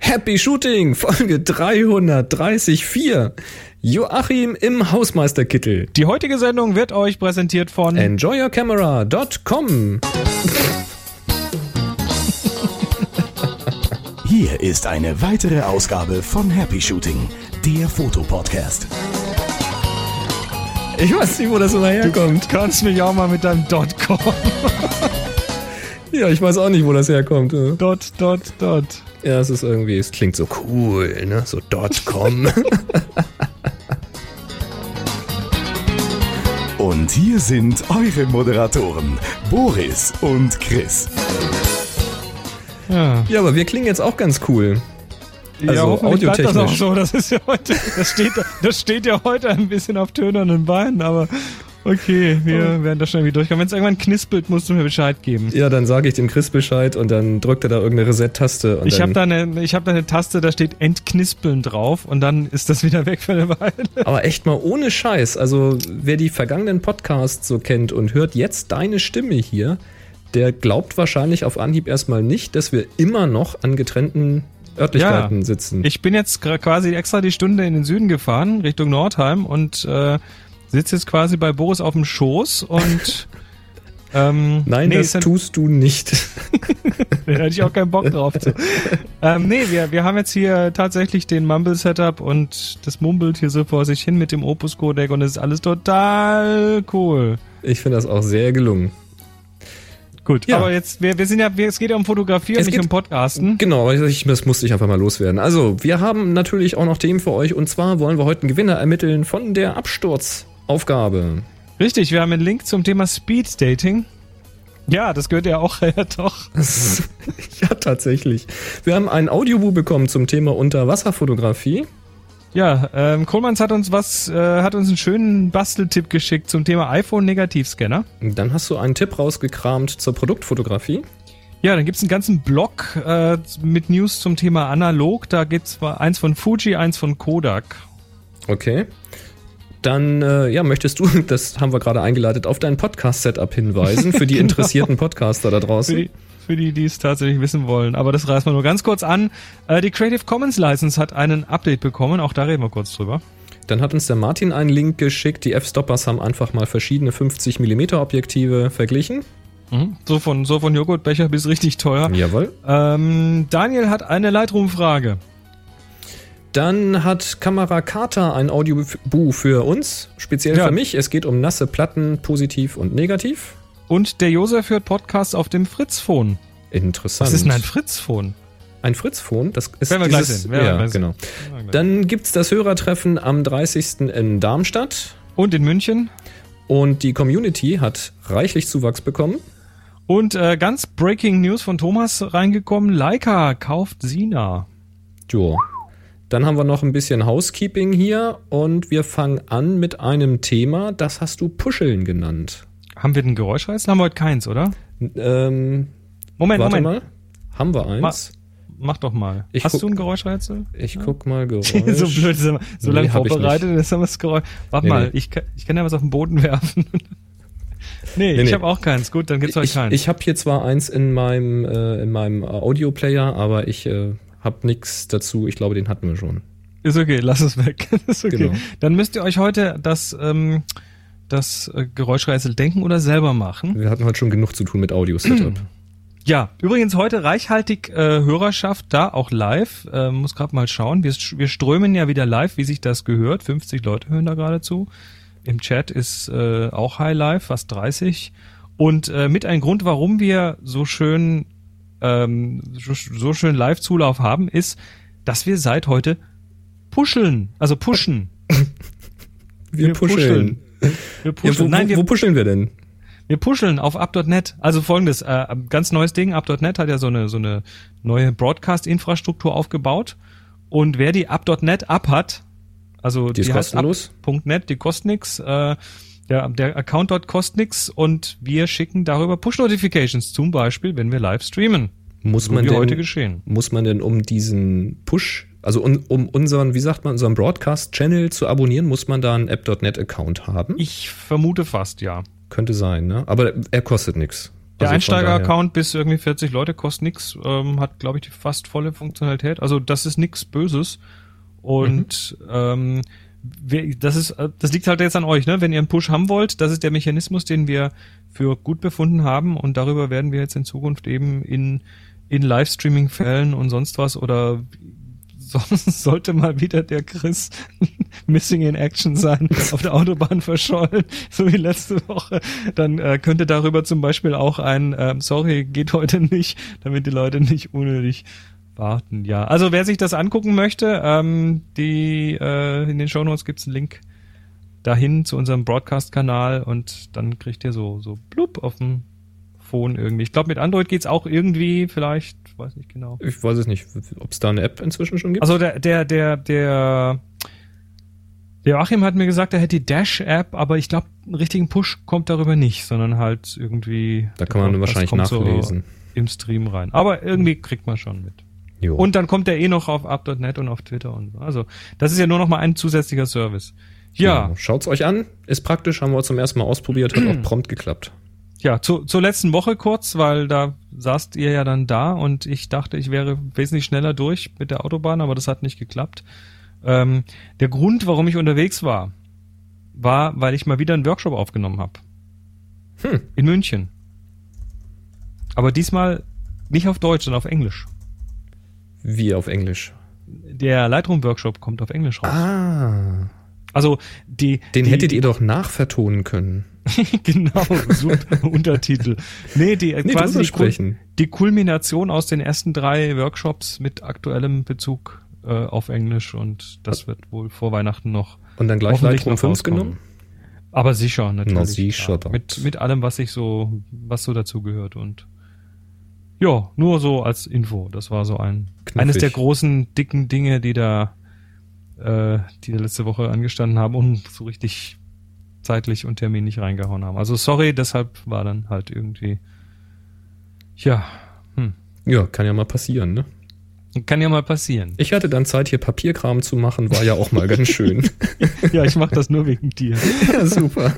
Happy Shooting, Folge 334. Joachim im Hausmeisterkittel. Die heutige Sendung wird euch präsentiert von enjoyyourcamera.com. Hier ist eine weitere Ausgabe von Happy Shooting, der Fotopodcast. Ich weiß nicht, wo das immer herkommt. Du kannst mich auch mal mit deinem .com. Ja, ich weiß auch nicht, wo das herkommt. Dot. Ja, es ist irgendwie, es klingt so cool, ne? So .com. Und hier sind eure Moderatoren, Boris und Chris. Ja, Ja, aber wir klingen jetzt auch ganz cool. Also hoffentlich bleibt das auch audiotechnisch. so. Das ist ja heute, das steht ja heute ein bisschen auf tönernen Beinen, aber okay, wir werden da schnell wieder durchkommen. Wenn es irgendwann knispelt, musst du mir Bescheid geben. Ja, dann sage ich dem Chris Bescheid und dann drückt er da irgendeine Reset-Taste. Ich habe da eine Taste, da steht Entknispeln drauf und dann ist das wieder weg für eine Weile. Aber echt mal ohne Scheiß, also wer die vergangenen Podcasts so kennt und hört jetzt deine Stimme hier, der glaubt wahrscheinlich auf Anhieb erstmal nicht, dass wir immer noch an getrennten Örtlichkeiten sitzen. Ich bin jetzt quasi extra die Stunde in den Süden gefahren, Richtung Nordheim und sitze jetzt quasi bei Boris auf dem Schoß und Nein, das tust du nicht. Da hätte ich auch keinen Bock drauf. Wir haben jetzt hier tatsächlich den Mumble-Setup und das mumbelt hier so vor sich hin mit dem Opus-Codec und es ist alles total cool. Ich finde das auch sehr gelungen. Gut, Ja. aber jetzt, es geht ja um Fotografie und nicht um Podcasten. Genau, das musste ich einfach mal loswerden. Also, wir haben natürlich auch noch Themen für euch und zwar wollen wir heute einen Gewinner ermitteln von der Absturzaufgabe. Richtig, wir haben einen Link zum Thema Speed Dating. Ja, das gehört ja auch, ja doch. Ja, tatsächlich. Wir haben ein Audiobuch bekommen zum Thema Unterwasserfotografie. Ja, Kohlmanns hat uns einen schönen Basteltipp geschickt zum Thema iPhone-Negativscanner. Dann hast du einen Tipp rausgekramt zur Produktfotografie. Ja, dann gibt's einen ganzen Blog mit News zum Thema Analog. Da gibt's eins von Fuji, eins von Kodak. Okay. Dann, möchtest du, das haben wir gerade eingeleitet, auf dein Podcast-Setup hinweisen für die interessierten Podcaster da draußen? Für die es tatsächlich wissen wollen. Aber das reißen wir nur ganz kurz an. Die Creative Commons License hat einen Update bekommen. Auch da reden wir kurz drüber. Dann hat uns der Martin einen Link geschickt. Die F-Stoppers haben einfach mal verschiedene 50mm Objektive verglichen. So von Joghurtbecher bis richtig teuer. Jawohl. Daniel hat eine Lightroom-Frage. Dann hat Kamera Carter ein Audiobuch für uns, speziell für mich. Es geht um nasse Platten, positiv und negativ. Und der Josef hört Podcasts auf dem Fritzphone. Interessant. Was ist denn ein Fritzphone? Ein Fritzphone? Das ist werden wir gleich sehen. Genau. Dann gibt's das Hörertreffen am 30. in Darmstadt. Und in München. Und die Community hat reichlich Zuwachs bekommen. Und ganz Breaking News von Thomas reingekommen. Leica kauft Sina. Jo. Dann haben wir noch ein bisschen Housekeeping hier und wir fangen an mit einem Thema, das hast du Puscheln genannt. Haben wir den Geräuschreißel? Haben wir heute keins, oder? Moment. Mal. Haben wir eins? Mach doch mal. Hast du ein Geräuschrätsel? Ich guck mal Geräusch. So blöd, so lange vorbereitet, jetzt haben wir das Geräusch. Warte mal, ich kann ja was auf den Boden werfen. Nee, ich habe auch keins. Gut, dann gibt's euch keins. Ich habe hier zwar eins in meinem Audioplayer, aber ich habe nichts dazu. Ich glaube, den hatten wir schon. Ist okay, lass es weg. Ist okay. Genau. Dann müsst ihr euch heute das Geräuschrätsel denken oder selber machen. Wir hatten heute schon genug zu tun mit Audio-Setup. Ja, übrigens heute reichhaltig Hörerschaft da, auch live. Muss gerade mal schauen. Wir strömen ja wieder live, wie sich das gehört. 50 Leute hören da gerade zu. Im Chat ist auch High Live, fast 30. Und mit ein Grund, warum wir so schön Live-Zulauf haben, ist, dass wir seit heute pushen. Wir puscheln. Wir puscheln. Ja, wo puscheln wir denn? Wir puscheln auf up.net. Also folgendes, ganz neues Ding. Up.net hat ja so eine neue Broadcast-Infrastruktur aufgebaut. Und wer die up.net App hat, also die ist kostenlos. Up.net, die kostet nix. Der Account dort kostet nix und wir schicken darüber Push-Notifications, zum Beispiel, wenn wir live streamen. Muss man denn um diesen Push, also um unseren, unseren Broadcast-Channel zu abonnieren, muss man da einen App.net-Account haben? Ich vermute fast, ja. Könnte sein, ne? Aber er kostet nichts. Der Also Einsteiger-Account bis irgendwie 40 Leute kostet nix, hat, glaube ich, die fast volle Funktionalität. Also das ist nix Böses. Und das liegt halt jetzt an euch, ne? Wenn ihr einen Push haben wollt, das ist der Mechanismus, den wir für gut befunden haben, und darüber werden wir jetzt in Zukunft eben in Livestreaming-Fällen und sonst was, oder sonst sollte mal wieder der Chris Missing in Action sein, auf der Autobahn verschollen, so wie letzte Woche, dann könnte darüber zum Beispiel auch ein sorry, geht heute nicht, damit die Leute nicht unnötig warten. Ja, also wer sich das angucken möchte, in den Shownotes gibt's einen Link dahin zu unserem Broadcast-Kanal, und dann kriegt ihr so blub auf dem Phone irgendwie. Ich glaube, mit Android geht's auch irgendwie, vielleicht, weiß nicht genau. Ich weiß es nicht, ob es da eine App inzwischen schon gibt. Also der Joachim hat mir gesagt, er hätte die Dash-App, aber ich glaube, einen richtigen Push kommt darüber nicht, sondern halt irgendwie. Da kann man wahrscheinlich nachlesen. So im Stream rein. Aber irgendwie kriegt man schon mit. Jo. Und dann kommt der noch auf up.net und auf Twitter und so. Also, das ist ja nur noch mal ein zusätzlicher Service. Ja. Genau. Schaut's euch an. Ist praktisch, haben wir zum ersten Mal ausprobiert, hat auch prompt geklappt. Ja, zur letzten Woche kurz, weil da saßt ihr ja dann da und ich dachte, ich wäre wesentlich schneller durch mit der Autobahn, aber das hat nicht geklappt. Der Grund, warum ich unterwegs war, weil ich mal wieder einen Workshop aufgenommen habe. In München. Aber diesmal nicht auf Deutsch, sondern auf Englisch. Wie auf Englisch? Der Lightroom-Workshop kommt auf Englisch raus. Ah. Also den hättet ihr doch nachvertonen können. Genau, super Untertitel. Nee, quasi die Kulmination aus den ersten 3 Workshops mit aktuellem Bezug auf Englisch, und das wird wohl vor Weihnachten noch. Und dann gleich Lightroom 5 genommen? Aber sicher, natürlich. Na, sicher. Ja, mit allem, was so dazu gehört, und ja, nur so als Info. Das war so eines der großen, dicken Dinge, die da letzte Woche angestanden haben und so richtig zeitlich und terminlich reingehauen haben. Also sorry, deshalb war dann halt irgendwie, ja. Ja, kann ja mal passieren, ne? Kann ja mal passieren. Ich hatte dann Zeit, hier Papierkram zu machen, war ja auch mal ganz schön. Ja, ich mach das nur wegen dir. Ja, super.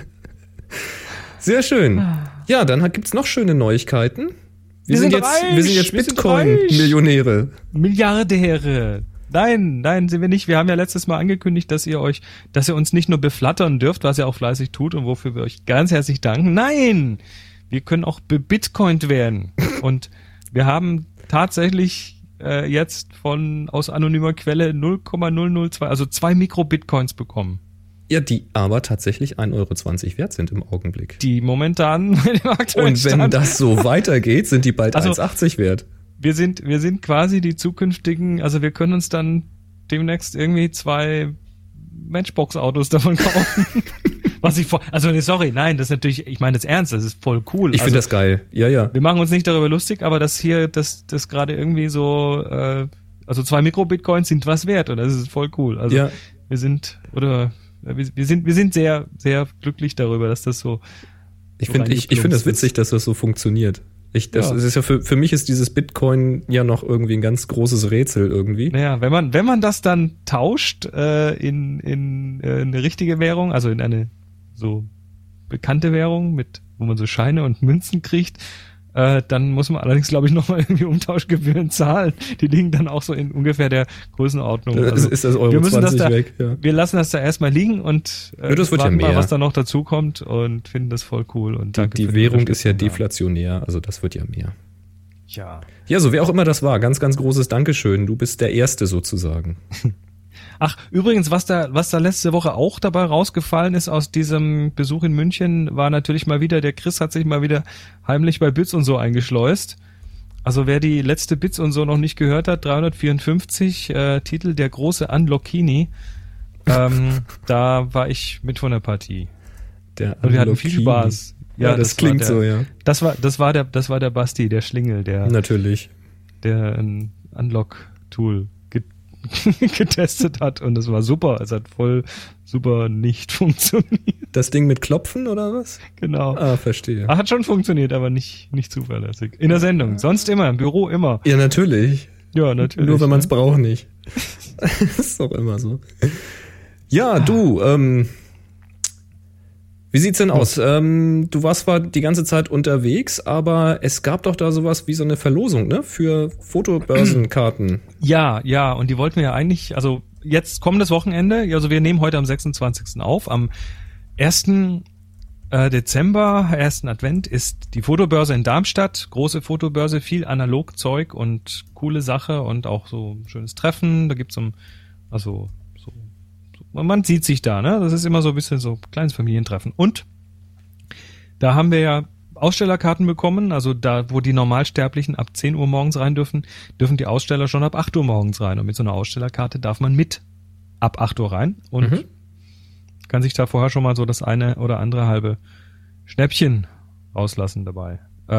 Sehr schön. Ja, dann gibt's noch schöne Neuigkeiten. Wir sind jetzt Bitcoin-Millionäre. Milliardäre. Nein, sind wir nicht. Wir haben ja letztes Mal angekündigt, dass ihr uns nicht nur beflattern dürft, was ihr auch fleißig tut und wofür wir euch ganz herzlich danken. Nein! Wir können auch bebitcoint werden. Und wir haben tatsächlich jetzt aus anonymer Quelle 0,002, also 2 Mikrobitcoins bekommen. Ja, die aber tatsächlich 1,20 € wert sind im Augenblick. Die momentan mit dem aktuellen Und wenn Stand, das so weitergeht, sind die bald 1,80 € wert. Wir sind quasi die zukünftigen, also wir können uns dann demnächst irgendwie 2 Matchbox-Autos davon kaufen. Das ist natürlich, ich meine das ernst, das ist voll cool. Ich finde das geil, ja. Wir machen uns nicht darüber lustig, aber das gerade irgendwie so, also 2 Mikrobitcoins sind was wert, und das ist voll cool. Also ja. Wir sind sehr, sehr glücklich darüber, dass das so. Ich finde das witzig, dass das so funktioniert. Es ist ja für mich ist dieses Bitcoin ja noch irgendwie ein ganz großes Rätsel irgendwie. Naja, wenn man das dann tauscht in eine richtige Währung, also in eine so bekannte Währung, wo man so Scheine und Münzen kriegt, dann muss man allerdings, glaube ich, nochmal irgendwie Umtauschgebühren zahlen. Die liegen dann auch so in ungefähr der Größenordnung. Also ist das Euro 20 weg, ja. Wir lassen das da erstmal liegen und warten mal, was da noch dazu kommt, und finden das voll cool. Und danke. Die Währung ist ja deflationär, also das wird ja mehr. Ja. Ja, so wer auch immer das war, ganz, ganz großes Dankeschön. Du bist der Erste sozusagen. Ach, übrigens, was da letzte Woche auch dabei rausgefallen ist aus diesem Besuch in München, war natürlich mal wieder, der Chris hat sich mal wieder heimlich bei Bits und so eingeschleust. Also wer die letzte Bits und so noch nicht gehört hat, 354, Titel Der große Unlockini, da war ich mit von der Partie. Und wir hatten viel Spaß. Ja, das klingt so, ja. Das war der Basti, der Schlingel, der ein Unlock-Tool getestet hat, und es war super. Es hat voll super nicht funktioniert. Das Ding mit Klopfen oder was? Genau. Ah, verstehe. Hat schon funktioniert, aber nicht zuverlässig. In der Sendung. Sonst immer, im Büro immer. Ja, natürlich. Ja, natürlich. Nur wenn man es braucht nicht. Ist doch immer so. Ja, du, Wie sieht's denn aus? Du warst zwar die ganze Zeit unterwegs, aber es gab doch da sowas wie so eine Verlosung, ne? Für Fotobörsenkarten. Ja, und die wollten wir ja eigentlich, also jetzt kommendes Wochenende, also wir nehmen heute am 26. auf, am 1. Dezember, 1. Advent, ist die Fotobörse in Darmstadt, große Fotobörse, viel Analogzeug und coole Sache und auch so ein schönes Treffen, da gibt's man sieht sich da, ne? Das ist immer so ein bisschen so kleines Familientreffen. Und da haben wir ja Ausstellerkarten bekommen, also da, wo die Normalsterblichen ab 10 Uhr morgens rein dürfen die Aussteller schon ab 8 Uhr morgens rein. Und mit so einer Ausstellerkarte darf man mit ab 8 Uhr rein und kann sich da vorher schon mal so das eine oder andere halbe Schnäppchen rauslassen dabei.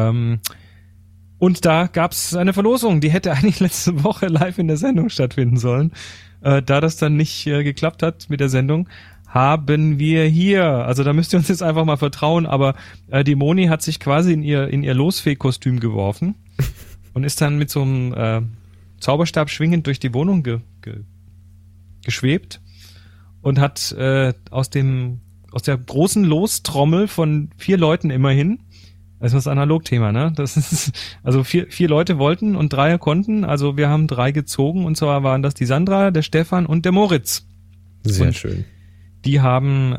Und da gab's eine Verlosung, die hätte eigentlich letzte Woche live in der Sendung stattfinden sollen. Da das dann nicht geklappt hat mit der Sendung, haben wir hier, also da müsst ihr uns jetzt einfach mal vertrauen, aber die Moni hat sich quasi in ihr Losfee-Kostüm geworfen und ist dann mit so einem Zauberstab schwingend durch die Wohnung geschwebt und hat aus der großen Lostrommel von 4 Leuten immerhin, das ist das Analogthema, ne? Das ist, also 4 Leute wollten und 3 konnten, also wir haben 3 gezogen und zwar waren das die Sandra, der Stefan und der Moritz. Sehr und schön. Die haben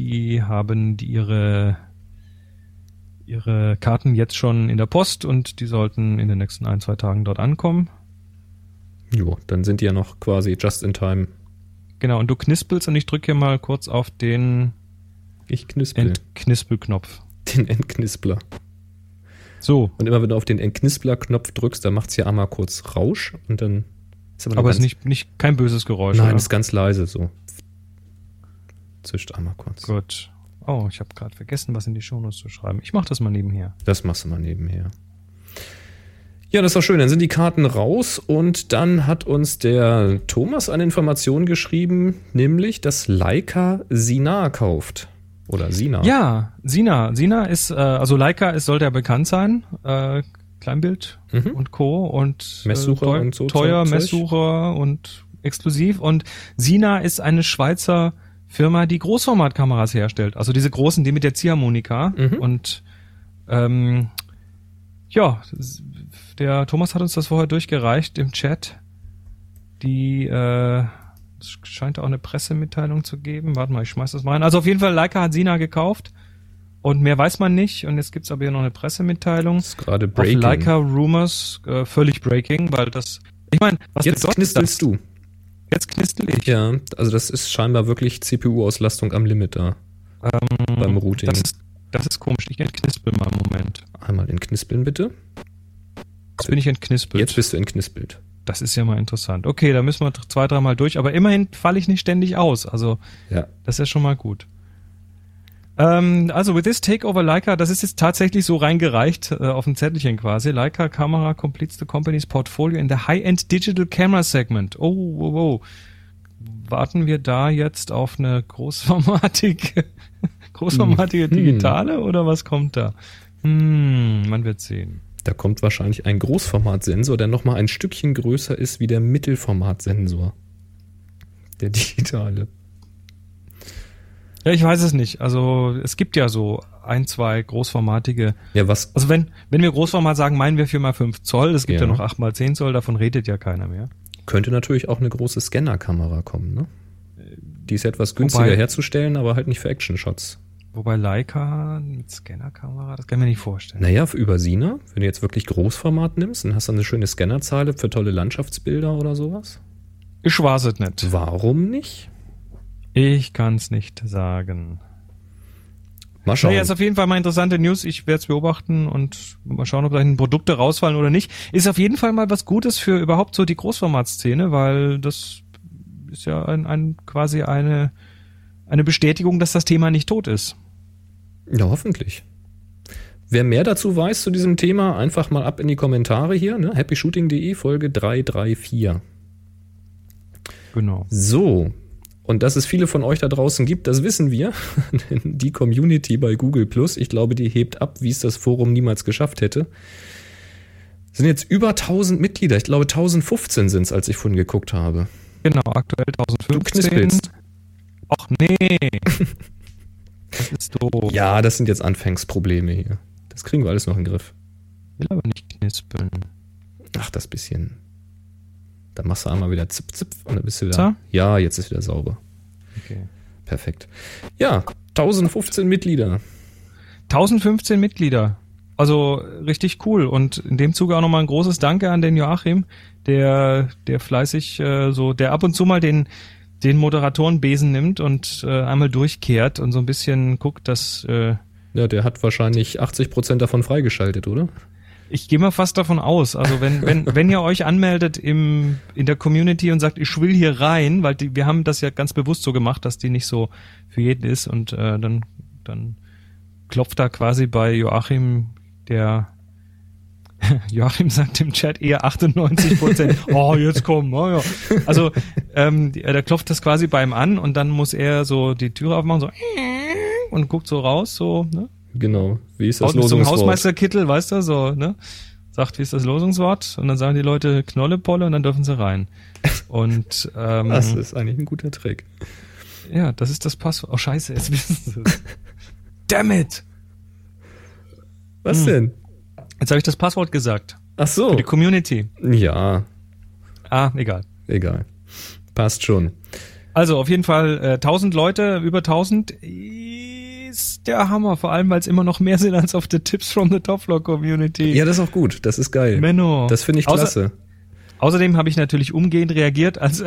ihre Karten jetzt schon in der Post und die sollten in den nächsten 1-2 Tagen dort ankommen. Jo, dann sind die ja noch quasi just in time. Genau, und du knispelst und ich drücke hier mal kurz auf den Entknispelknopf. Den Entknispler. So. Und immer wenn du auf den Entknispler-Knopf drückst, dann macht's hier einmal kurz Rausch und dann ist aber es ist nicht kein böses Geräusch. Nein, oder? ist ganz leise so. Zischt einmal kurz. Gut. Oh, ich habe gerade vergessen, was in die Shownotes zu schreiben. Ich mache das mal nebenher. Das machst du mal nebenher. Ja, das ist doch schön. Dann sind die Karten raus und dann hat uns der Thomas eine Information geschrieben, nämlich, dass Leica Sina kauft. Oder Sina. Ja, Sina ist, also Leica sollte ja bekannt sein. Kleinbild und Co. und Messsucher und so. Teuer, Messsucher und exklusiv. Und Sina ist eine Schweizer Firma, die Großformatkameras herstellt. Also diese großen, die mit der Ziehharmonika. Und ja, der Thomas hat uns das vorher durchgereicht im Chat. Es scheint auch eine Pressemitteilung zu geben. Warte mal, ich schmeiß das mal rein. Also auf jeden Fall, Leica hat Sina gekauft. Und mehr weiß man nicht. Und jetzt gibt's aber hier noch eine Pressemitteilung. Das ist gerade Breaking. Auf Leica Rumors, völlig Breaking, weil das, ich meine, was jetzt knistelst du. Jetzt knistel ich. Ja, also das ist scheinbar wirklich CPU-Auslastung am Limit da. Beim Routing. Das ist komisch. Ich entknispel mal im Moment. Einmal entknispeln, bitte. Jetzt bin ich entknispelt. Jetzt bist du entknispelt. Das ist ja mal interessant. Okay, da müssen wir 2-3 Mal durch, aber immerhin falle ich nicht ständig aus. Also, ja. Das ist ja schon mal gut. Also, with this takeover Leica, das ist jetzt tatsächlich so reingereicht auf ein Zettelchen quasi. Leica Camera completes the company's portfolio in the high-end digital camera segment. Oh. Warten wir da jetzt auf eine großformatige digitale oder was kommt da? Man wird sehen. Da kommt wahrscheinlich ein Großformatsensor, der nochmal ein Stückchen größer ist wie der Mittelformatsensor. Der digitale. Ja, ich weiß es nicht. Also es gibt ja so 1-2 großformatige. Ja, was? Also wenn wir Großformat sagen, meinen wir 4x5 Zoll. Es gibt ja noch 8x10 Zoll, davon redet ja keiner mehr. Könnte natürlich auch eine große Scannerkamera kommen, ne? Die ist etwas günstiger herzustellen, aber halt nicht für Action-Shots. Wobei Leica mit Scannerkamera, das kann ich mir nicht vorstellen. Naja, über Sina, wenn du jetzt wirklich Großformat nimmst, dann hast du eine schöne Scannerzeile für tolle Landschaftsbilder oder sowas. Ich weiß es nicht. Warum nicht? Ich kann es nicht sagen. Mal schauen. Naja, ist auf jeden Fall mal interessante News. Ich werde es beobachten und mal schauen, ob da Produkte rausfallen oder nicht. Ist auf jeden Fall mal was Gutes für überhaupt so die Großformatszene, weil das ist ja quasi eine Bestätigung, dass das Thema nicht tot ist. Ja, hoffentlich. Wer mehr dazu weiß zu diesem Thema, einfach mal ab in die Kommentare hier, ne? happyshooting.de, Folge 334. Genau. So, und dass es viele von euch da draußen gibt, das wissen wir. Die Community bei Google+, ich glaube, die hebt ab, wie es das Forum niemals geschafft hätte. Es sind jetzt über 1000 Mitglieder. Ich glaube, 1015 sind es, als ich vorhin geguckt habe. Genau, aktuell 1015. Du knispelst. Ach nee. Das ist doof. Ja, das sind jetzt Anfangsprobleme hier. Das kriegen wir alles noch in den Griff. Will aber nicht knispeln. Ach, das bisschen. Da machst du einmal wieder zip, zip und dann bist du wieder. So? Ja, jetzt ist wieder sauber. Okay. Perfekt. Ja, 1015 Mitglieder. 1015 Mitglieder. Also richtig cool. Und in dem Zuge auch nochmal ein großes Danke an den Joachim, der fleißig der ab und zu mal den Moderatorenbesen nimmt und einmal durchkehrt und so ein bisschen guckt, dass Ja, der hat wahrscheinlich 80% davon freigeschaltet, oder? ich gehe mal fast davon aus. Also wenn ihr euch anmeldet in der Community und sagt, ich will hier rein, weil wir haben das ja ganz bewusst so gemacht, dass die nicht so für jeden ist und dann klopft da quasi bei Joachim, Joachim sagt im Chat eher 98%. Oh, jetzt komm. Oh, ja. Also da klopft das quasi bei ihm an und dann muss er so die Türe aufmachen, so und guckt so raus, so, ne? Genau. Wie ist das Haut mit so einem Losungswort? Hausmeisterkittel, weißt du, so, ne? Sagt, wie ist das Losungswort? Und dann sagen die Leute Knollepolle und dann dürfen sie rein. Und Das ist eigentlich ein guter Trick. ja, das ist das Passwort. Oh scheiße, jetzt wissen sie es. Damn it! Was denn? Jetzt habe ich das Passwort gesagt. Ach so. Für die Community. Ja, Egal. egal. Passt schon. Also auf jeden Fall 1000 Leute, über 1000 ist der Hammer. Vor allem, weil es immer noch mehr sind als auf der Tips from the Top Floor Community. Ja, das ist auch gut. Das ist geil. Menno. Das finde ich klasse. Außerdem habe ich natürlich umgehend reagiert, als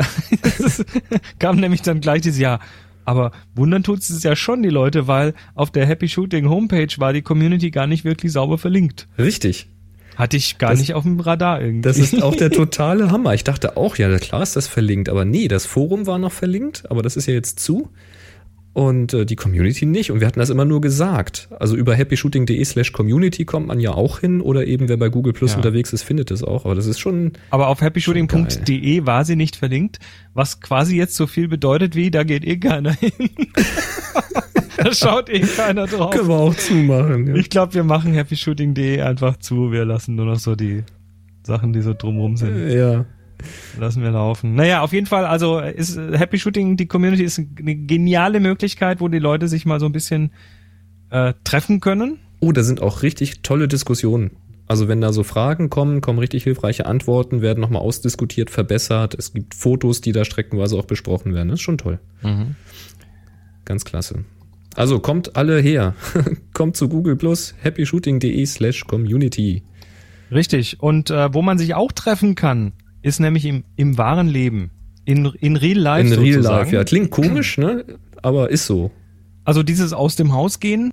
kam nämlich dann gleich dieses Jahr. Aber wundern tut es ja schon die Leute, weil auf der Happy Shooting Homepage war die Community gar nicht wirklich sauber verlinkt. Richtig. Hatte ich gar nicht auf dem Radar irgendwie. Das ist auch der totale Hammer. Ich dachte auch, ja klar ist das verlinkt, aber nee, das Forum war noch verlinkt, aber das ist ja jetzt zu und die Community nicht und wir hatten das immer nur gesagt. Also über happyshooting.de/community kommt man ja auch hin oder eben wer bei Google Plus unterwegs ist, findet es auch, aber das ist schon. Aber auf happyshooting.de war sie nicht verlinkt, was quasi jetzt so viel bedeutet wie, da geht eh keiner hin. Da schaut eh keiner drauf. Können wir auch zumachen. Ja. Ich glaube, wir machen happyshooting.de einfach zu. Wir lassen nur noch so die Sachen, die so drumrum sind. Ja. Lassen wir laufen. Naja, auf jeden Fall, also ist Happy Shooting, die Community ist eine geniale Möglichkeit, wo die Leute sich mal so ein bisschen treffen können. Oh, da sind auch richtig tolle Diskussionen. Also wenn da so Fragen kommen richtig hilfreiche Antworten, werden nochmal ausdiskutiert, verbessert. Es gibt Fotos, die da streckenweise auch besprochen werden. Das ist schon toll. Mhm. Ganz klasse. Also kommt alle her. Kommt zu Google Plus, happyshooting.de/community. Richtig. Und wo man sich auch treffen kann, ist nämlich im wahren Leben. In Real Life sozusagen. In Real Life, ja. Klingt komisch, ne? Aber ist so. Also dieses aus dem Haus gehen,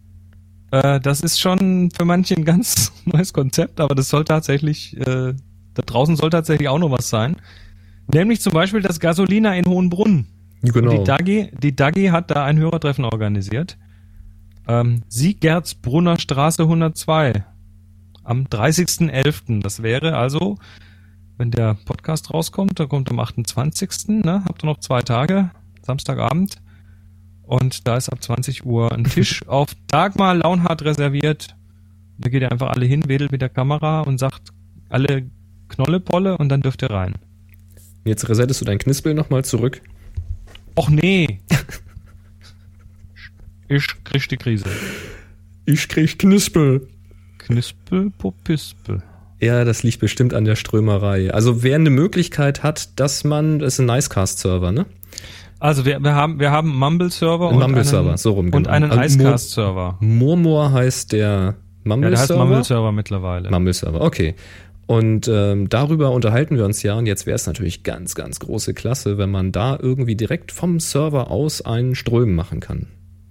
das ist schon für manche ein ganz neues Konzept, aber das soll tatsächlich, da draußen soll tatsächlich auch noch was sein. Nämlich zum Beispiel das Gasolina in Hohenbrunn. Genau. Und die Dagi hat da ein Hörertreffen organisiert. Siegertsbrunner Straße 102 am 30.11. Das wäre also, wenn der Podcast rauskommt, der kommt am 28. Ne? Habt ihr noch 2 Tage, Samstagabend. Und da ist ab 20 Uhr ein Tisch auf Dagmar Launhardt reserviert. Da geht ihr einfach alle hin, wedelt mit der Kamera und sagt alle Knollepolle und dann dürft ihr rein. Jetzt resettest du dein Knispel nochmal zurück. Och nee. Ich krieg die Krise. Ich krieg Knispel. Knispel, Popispel. Ja, das liegt bestimmt an der Strömerei. Also wer eine Möglichkeit hat, das ist ein Nicecast-Server, ne? Also wir haben einen Mumble-Server so rum, und einen Icecast-Server. Murmur heißt der Mumble-Server? Ja, der heißt Mumble-Server mittlerweile. Mumble-Server, okay. Und darüber unterhalten wir uns ja. Und jetzt wäre es natürlich ganz, ganz große Klasse, wenn man da irgendwie direkt vom Server aus einen Strömen machen kann.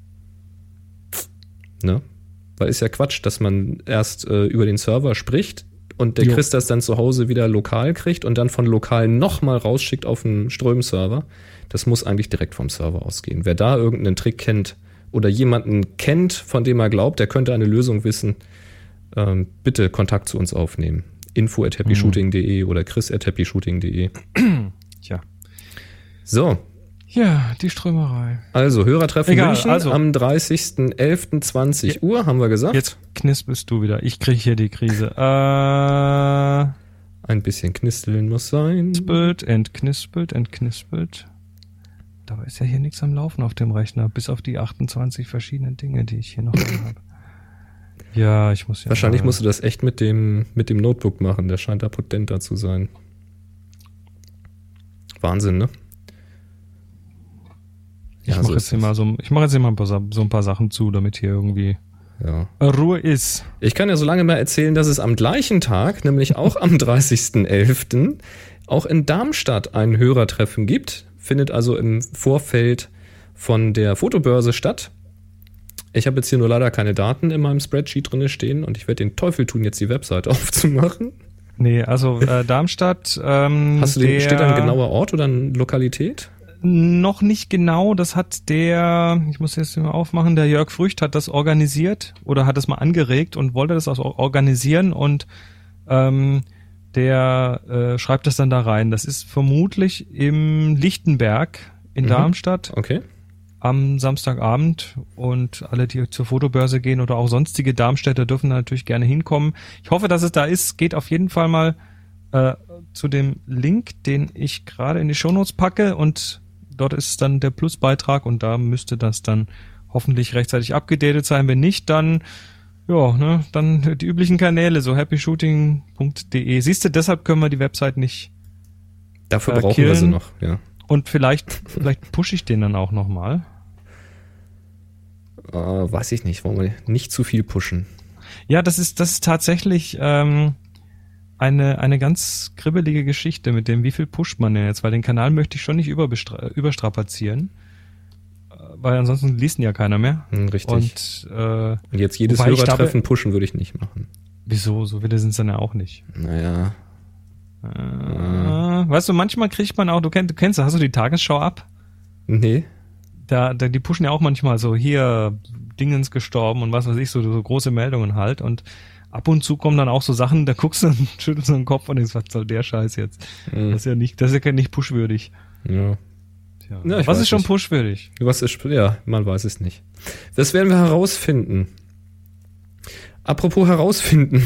Ne? Weil ist ja Quatsch, dass man erst über den Server spricht und der Chris das dann zu Hause wieder lokal kriegt und dann von lokal nochmal rausschickt auf einen Ström-Server. Das muss eigentlich direkt vom Server ausgehen. Wer da irgendeinen Trick kennt oder jemanden kennt, von dem er glaubt, der könnte eine Lösung wissen, bitte Kontakt zu uns aufnehmen. info@happyshooting.de oder chris@happyshooting.de. Tja. So. Ja, die Strömerei. Also, Hörertreffen München also. am 30.11.20 Uhr, haben wir gesagt. Jetzt knispelst du wieder. Ich kriege hier die Krise. Ein bisschen knisteln muss sein. Knispelt. Da ist ja hier nichts am Laufen auf dem Rechner, bis auf die 28 verschiedenen Dinge, die ich hier noch habe. Ja, ich muss ja. Wahrscheinlich musst du das echt mit dem Notebook machen. Der scheint da potenter zu sein. Wahnsinn, ne? Ich mache jetzt hier mal so ein paar Sachen zu, damit hier irgendwie Ruhe ist. Ich kann ja so lange mal erzählen, dass es am gleichen Tag, nämlich auch am 30.11., auch in Darmstadt ein Hörertreffen gibt. Findet also im Vorfeld von der Fotobörse statt. Ich habe jetzt hier nur leider keine Daten in meinem Spreadsheet drin stehen und ich werde den Teufel tun, jetzt die Webseite aufzumachen. Nee, also Darmstadt. Steht da ein genauer Ort oder eine Lokalität? Noch nicht genau, das hat ich muss jetzt mal aufmachen, der Jörg Frücht hat das organisiert oder hat das mal angeregt und wollte das auch organisieren und der schreibt das dann da rein. Das ist vermutlich im Lichtenberg in Darmstadt. Okay. Am Samstagabend und alle, die zur Fotobörse gehen oder auch sonstige Darmstädter dürfen natürlich gerne hinkommen. Ich hoffe, dass es da ist. Geht auf jeden Fall mal zu dem Link, den ich gerade in die Shownotes packe und dort ist dann der Plusbeitrag und da müsste das dann hoffentlich rechtzeitig abgedatet sein. Wenn nicht, dann dann die üblichen Kanäle, so happyshooting.de. Siehst du, deshalb können wir die Website nicht Dafür brauchen wir sie noch, ja. Und vielleicht pushe ich den dann auch nochmal. Weiß ich nicht, wollen wir nicht zu viel pushen. Ja, das ist tatsächlich eine ganz kribbelige Geschichte mit dem, wie viel pusht man denn jetzt, weil den Kanal möchte ich schon nicht überstrapazieren, weil ansonsten liest ihn ja keiner mehr. Richtig. Und jetzt jedes Hörertreffen pushen würde ich nicht machen. Wieso? So viele sind es dann ja auch nicht. Naja. Weißt du, manchmal kriegt man auch, du kennst, hast du die Tagesschau-App? Nee. Die pushen ja auch manchmal so, hier, Dingens gestorben und was weiß ich, so große Meldungen halt und ab und zu kommen dann auch so Sachen, da guckst du und schüttelst den Kopf und denkst, was soll der Scheiß jetzt? Das ist ja nicht pushwürdig. Ja. Tja, ja, was ist schon pushwürdig? Man weiß es nicht. Das werden wir herausfinden. Apropos herausfinden.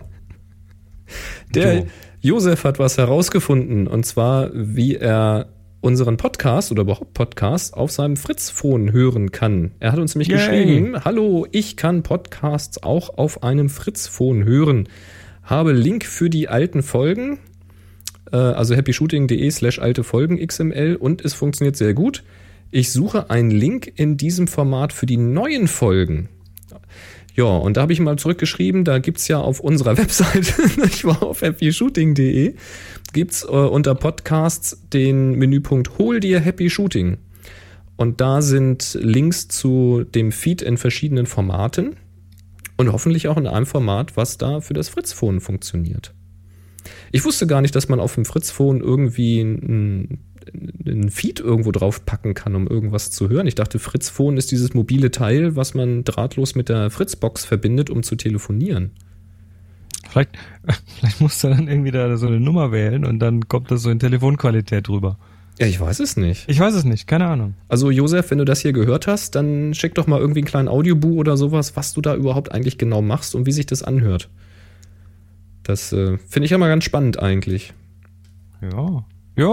Der Josef hat was herausgefunden, und zwar, wie er unseren Podcast oder überhaupt Podcasts auf seinem Fritz-Phone hören kann. Er hat uns nämlich geschrieben, hallo, ich kann Podcasts auch auf einem Fritz-Phone hören. Habe Link für die alten Folgen, also happyshooting.de/alte Folgen XML, und es funktioniert sehr gut. Ich suche einen Link in diesem Format für die neuen Folgen. Ja, und da habe ich mal zurückgeschrieben, da gibt's ja auf unserer Webseite, ich war auf happyshooting.de, gibt's unter Podcasts den Menüpunkt Hol dir Happy Shooting. Und da sind Links zu dem Feed in verschiedenen Formaten und hoffentlich auch in einem Format, was da für das Fritz-Phone funktioniert. Ich wusste gar nicht, dass man auf dem Fritz-Phone irgendwie einen Feed irgendwo drauf packen kann, um irgendwas zu hören. Ich dachte, Fritz-Phone ist dieses mobile Teil, was man drahtlos mit der Fritzbox verbindet, um zu telefonieren. Vielleicht musst du dann irgendwie da so eine Nummer wählen und dann kommt das so in Telefonqualität rüber. Ja, ich weiß es nicht. Keine Ahnung. Also Josef, wenn du das hier gehört hast, dann schick doch mal irgendwie einen kleinen Audiobu oder sowas, was du da überhaupt eigentlich genau machst und wie sich das anhört. Das finde ich ja mal ganz spannend eigentlich. Ja,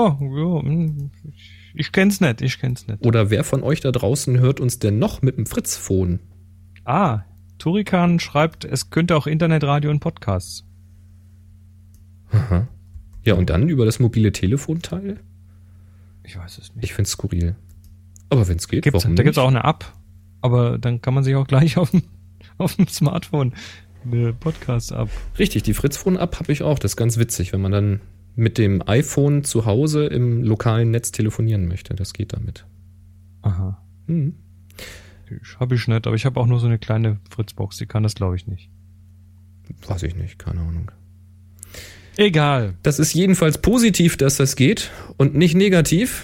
ich kenn's nicht. Oder wer von euch da draußen hört uns denn noch mit dem Fritz-Phone? Turikan schreibt, es könnte auch Internetradio und Podcasts. Aha. Ja, und dann über das mobile Telefonteil? Ich weiß es nicht. Ich find's skurril. Aber wenn's geht, warum nicht? Da gibt's auch eine App, aber dann kann man sich auch gleich auf dem Smartphone eine Podcast-App. Richtig, die Fritz-Phone-App habe ich auch. Das ist ganz witzig, wenn man dann mit dem iPhone zu Hause im lokalen Netz telefonieren möchte. Das geht damit. Aha. Habe ich nicht, aber ich habe auch nur so eine kleine Fritzbox, die kann das, glaube ich, nicht. Weiß ich nicht, keine Ahnung. Egal. Das ist jedenfalls positiv, dass das geht und nicht negativ.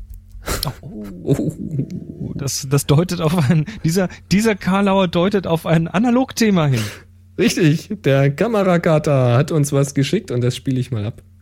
Das deutet auf dieser Karlauer deutet auf ein Analogthema hin. Richtig, der Kamerakater hat uns was geschickt und das spiele ich mal ab.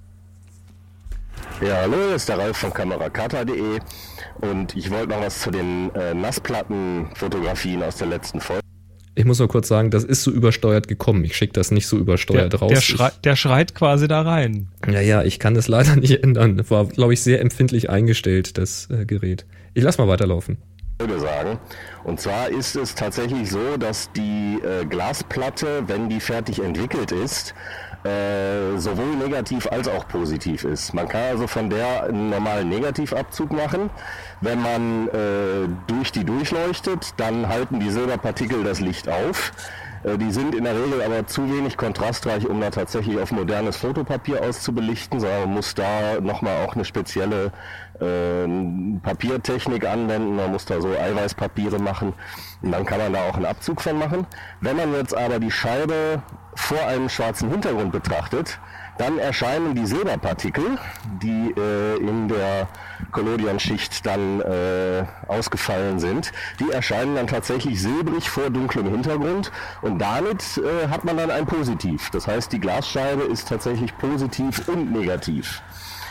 Ja, hallo, das ist der Ralf von kamerakata.de und ich wollte noch was zu den Nassplattenfotografien aus der letzten Folge. Ich muss nur kurz sagen, das ist so übersteuert gekommen. Ich schicke das nicht so übersteuert raus. Der schreit quasi da rein. Ja, ich kann das leider nicht ändern. War, glaube ich, sehr empfindlich eingestellt, das Gerät. Ich lass mal weiterlaufen. Sagen. Und zwar ist es tatsächlich so, dass die Glasplatte, wenn die fertig entwickelt ist, sowohl negativ als auch positiv ist. Man kann also von der einen normalen Negativabzug machen. Wenn man durch die durchleuchtet, dann halten die Silberpartikel das Licht auf. Die sind in der Regel aber zu wenig kontrastreich, um da tatsächlich auf modernes Fotopapier auszubelichten, sondern man muss da nochmal auch eine spezielle Papiertechnik anwenden, man muss da so Eiweißpapiere machen und dann kann man da auch einen Abzug von machen. Wenn man jetzt aber die Scheibe vor einem schwarzen Hintergrund betrachtet, dann erscheinen die Silberpartikel, die in der Collodion-Schicht dann ausgefallen sind, die erscheinen dann tatsächlich silbrig vor dunklem Hintergrund und damit hat man dann ein Positiv. Das heißt, die Glasscheibe ist tatsächlich positiv und negativ.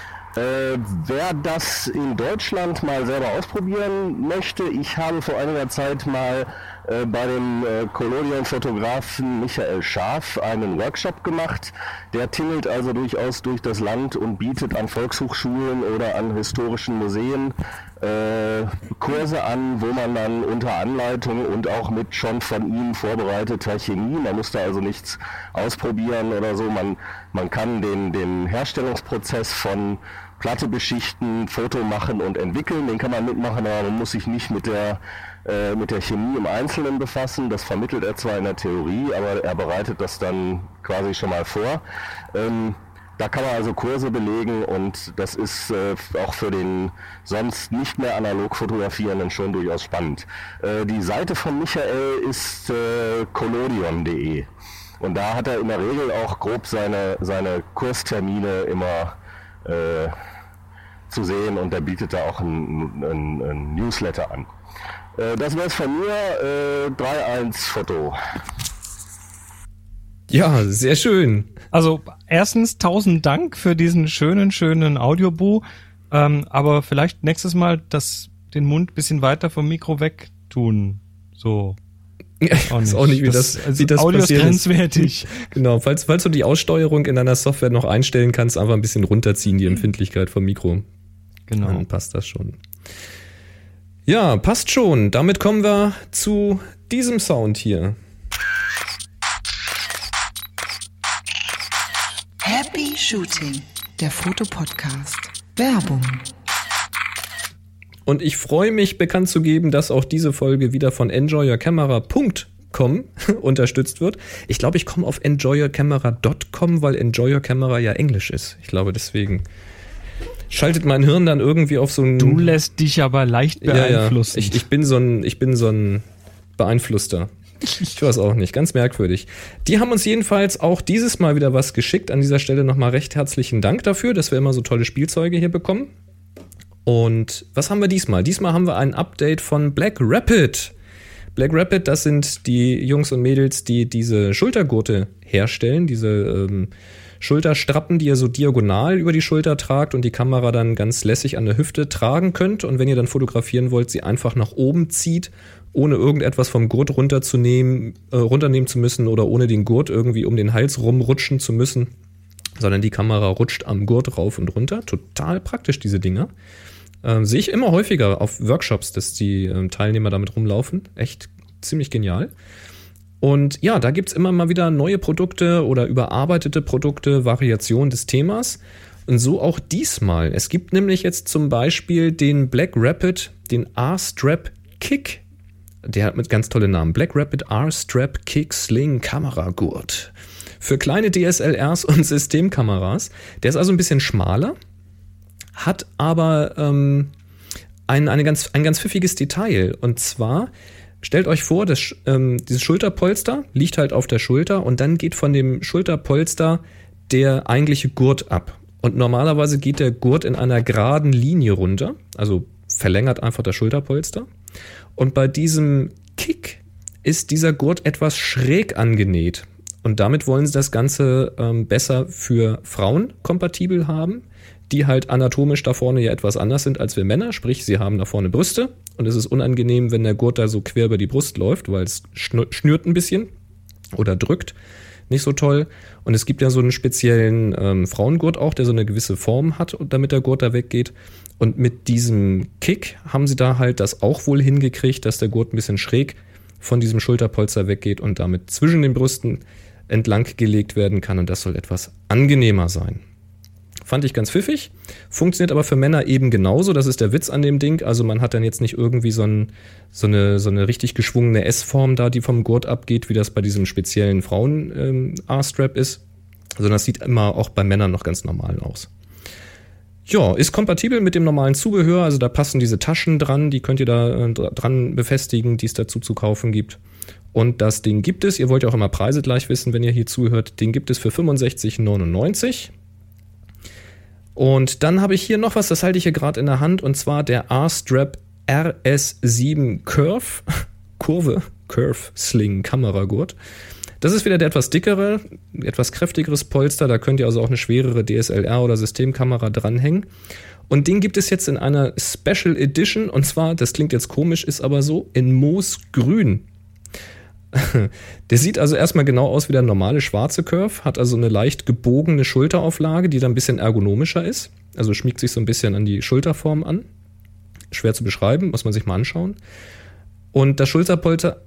Wer das in Deutschland mal selber ausprobieren möchte, ich habe vor einiger Zeit mal bei dem Collodion-Fotografen Michael Scharf einen Workshop gemacht. Der tingelt also durchaus durch das Land und bietet an Volkshochschulen oder an historischen Museen Kurse an, wo man dann unter Anleitung und auch mit schon von ihm vorbereiteter Chemie, man muss da also nichts ausprobieren oder so, man kann den Herstellungsprozess von Platte beschichten, Foto machen und entwickeln, den kann man mitmachen, aber man muss sich nicht mit der Chemie im Einzelnen befassen. Das vermittelt er zwar in der Theorie, aber er bereitet das dann quasi schon mal vor. Da kann man also Kurse belegen und das ist auch für den sonst nicht mehr analog Fotografierenden schon durchaus spannend. Die Seite von Michael ist collodion.de und da hat er in der Regel auch grob seine Kurstermine immer zu sehen und er bietet da auch ein Newsletter an. Das wär's von mir, 3-1 Foto. Ja, sehr schön. Also erstens 1000 Dank für diesen schönen Audiobu, aber vielleicht nächstes Mal den Mund ein bisschen weiter vom Mikro weg tun, so. Ich weiß auch nicht, wie das Audio passiert ist grenzwertig. Genau, falls du die Aussteuerung in deiner Software noch einstellen kannst, einfach ein bisschen runterziehen, die Empfindlichkeit vom Mikro. Genau. Dann passt das schon. Ja, passt schon. Damit kommen wir zu diesem Sound hier. Happy Shooting, der Fotopodcast. Werbung. Und ich freue mich, bekannt zu geben, dass auch diese Folge wieder von enjoyyourcamera.com unterstützt wird. Ich glaube, ich komme auf enjoyyourcamera.com, weil Enjoy Your Camera ja Englisch ist. Ich glaube, deswegen schaltet mein Hirn dann irgendwie auf so ein... Du lässt dich aber leicht beeinflussen. Ja. Ich bin so ein Beeinflusster. Ich weiß auch nicht, ganz merkwürdig. Die haben uns jedenfalls auch dieses Mal wieder was geschickt. An dieser Stelle nochmal recht herzlichen Dank dafür, dass wir immer so tolle Spielzeuge hier bekommen. Und was haben wir diesmal? Diesmal haben wir ein Update von Black Rapid. Black Rapid, das sind die Jungs und Mädels, die diese Schultergurte herstellen, diese Schulterstrappen, die ihr so diagonal über die Schulter tragt und die Kamera dann ganz lässig an der Hüfte tragen könnt. Und wenn ihr dann fotografieren wollt, sie einfach nach oben zieht, ohne irgendetwas vom Gurt runternehmen zu müssen oder ohne den Gurt irgendwie um den Hals rumrutschen zu müssen, sondern die Kamera rutscht am Gurt rauf und runter. Total praktisch, diese Dinger. Sehe ich immer häufiger auf Workshops, dass die Teilnehmer damit rumlaufen. Echt ziemlich genial. Und ja, da gibt's immer mal wieder neue Produkte oder überarbeitete Produkte, Variationen des Themas. Und so auch diesmal. Es gibt nämlich jetzt zum Beispiel den Black Rapid, den R-Strap Kick. Der hat mit ganz tollen Namen. Black Rapid R-Strap Kick Sling Kameragurt. Für kleine DSLRs und Systemkameras. Der ist also ein bisschen schmaler. Hat aber ein ganz pfiffiges Detail. Und zwar, stellt euch vor, dieses Schulterpolster liegt halt auf der Schulter und dann geht von dem Schulterpolster der eigentliche Gurt ab. Und normalerweise geht der Gurt in einer geraden Linie runter, also verlängert einfach das Schulterpolster. Und bei diesem Kick ist dieser Gurt etwas schräg angenäht. Und damit wollen sie das Ganze besser für Frauen kompatibel haben, die halt anatomisch da vorne ja etwas anders sind als wir Männer, sprich, sie haben da vorne Brüste und es ist unangenehm, wenn der Gurt da so quer über die Brust läuft, weil es schnürt ein bisschen oder drückt. Nicht so toll. Und es gibt ja so einen speziellen Frauengurt auch, der so eine gewisse Form hat, damit der Gurt da weggeht. Und mit diesem Kick haben sie da halt das auch wohl hingekriegt, dass der Gurt ein bisschen schräg von diesem Schulterpolster weggeht und damit zwischen den Brüsten entlang gelegt werden kann. Und das soll etwas angenehmer sein. Fand ich ganz pfiffig. Funktioniert aber für Männer eben genauso. Das ist der Witz an dem Ding. Also man hat dann jetzt nicht irgendwie so eine richtig geschwungene S-Form da, die vom Gurt abgeht, wie das bei diesem speziellen Frauen-R-Strap ist. Sondern das sieht immer auch bei Männern noch ganz normal aus. Ja, ist kompatibel mit dem normalen Zubehör. Also da passen diese Taschen dran. Die könnt ihr da dran befestigen, die es dazu zu kaufen gibt. Und das Ding gibt es. Ihr wollt ja auch immer Preise gleich wissen, wenn ihr hier zuhört. Den gibt es für 65,99 €. Und dann habe ich hier noch was, das halte ich hier gerade in der Hand, und zwar der R-Strap RS7 Curve Sling Kameragurt. Das ist wieder der etwas dickere, etwas kräftigeres Polster, da könnt ihr also auch eine schwerere DSLR oder Systemkamera dranhängen. Und den gibt es jetzt in einer Special Edition, und zwar, das klingt jetzt komisch, ist aber so, in Moosgrün. Der sieht also erstmal genau aus wie der normale schwarze Curve, hat also eine leicht gebogene Schulterauflage, die dann ein bisschen ergonomischer ist. Also schmiegt sich so ein bisschen an die Schulterform an. Schwer zu beschreiben, muss man sich mal anschauen. Und das Schulterpolster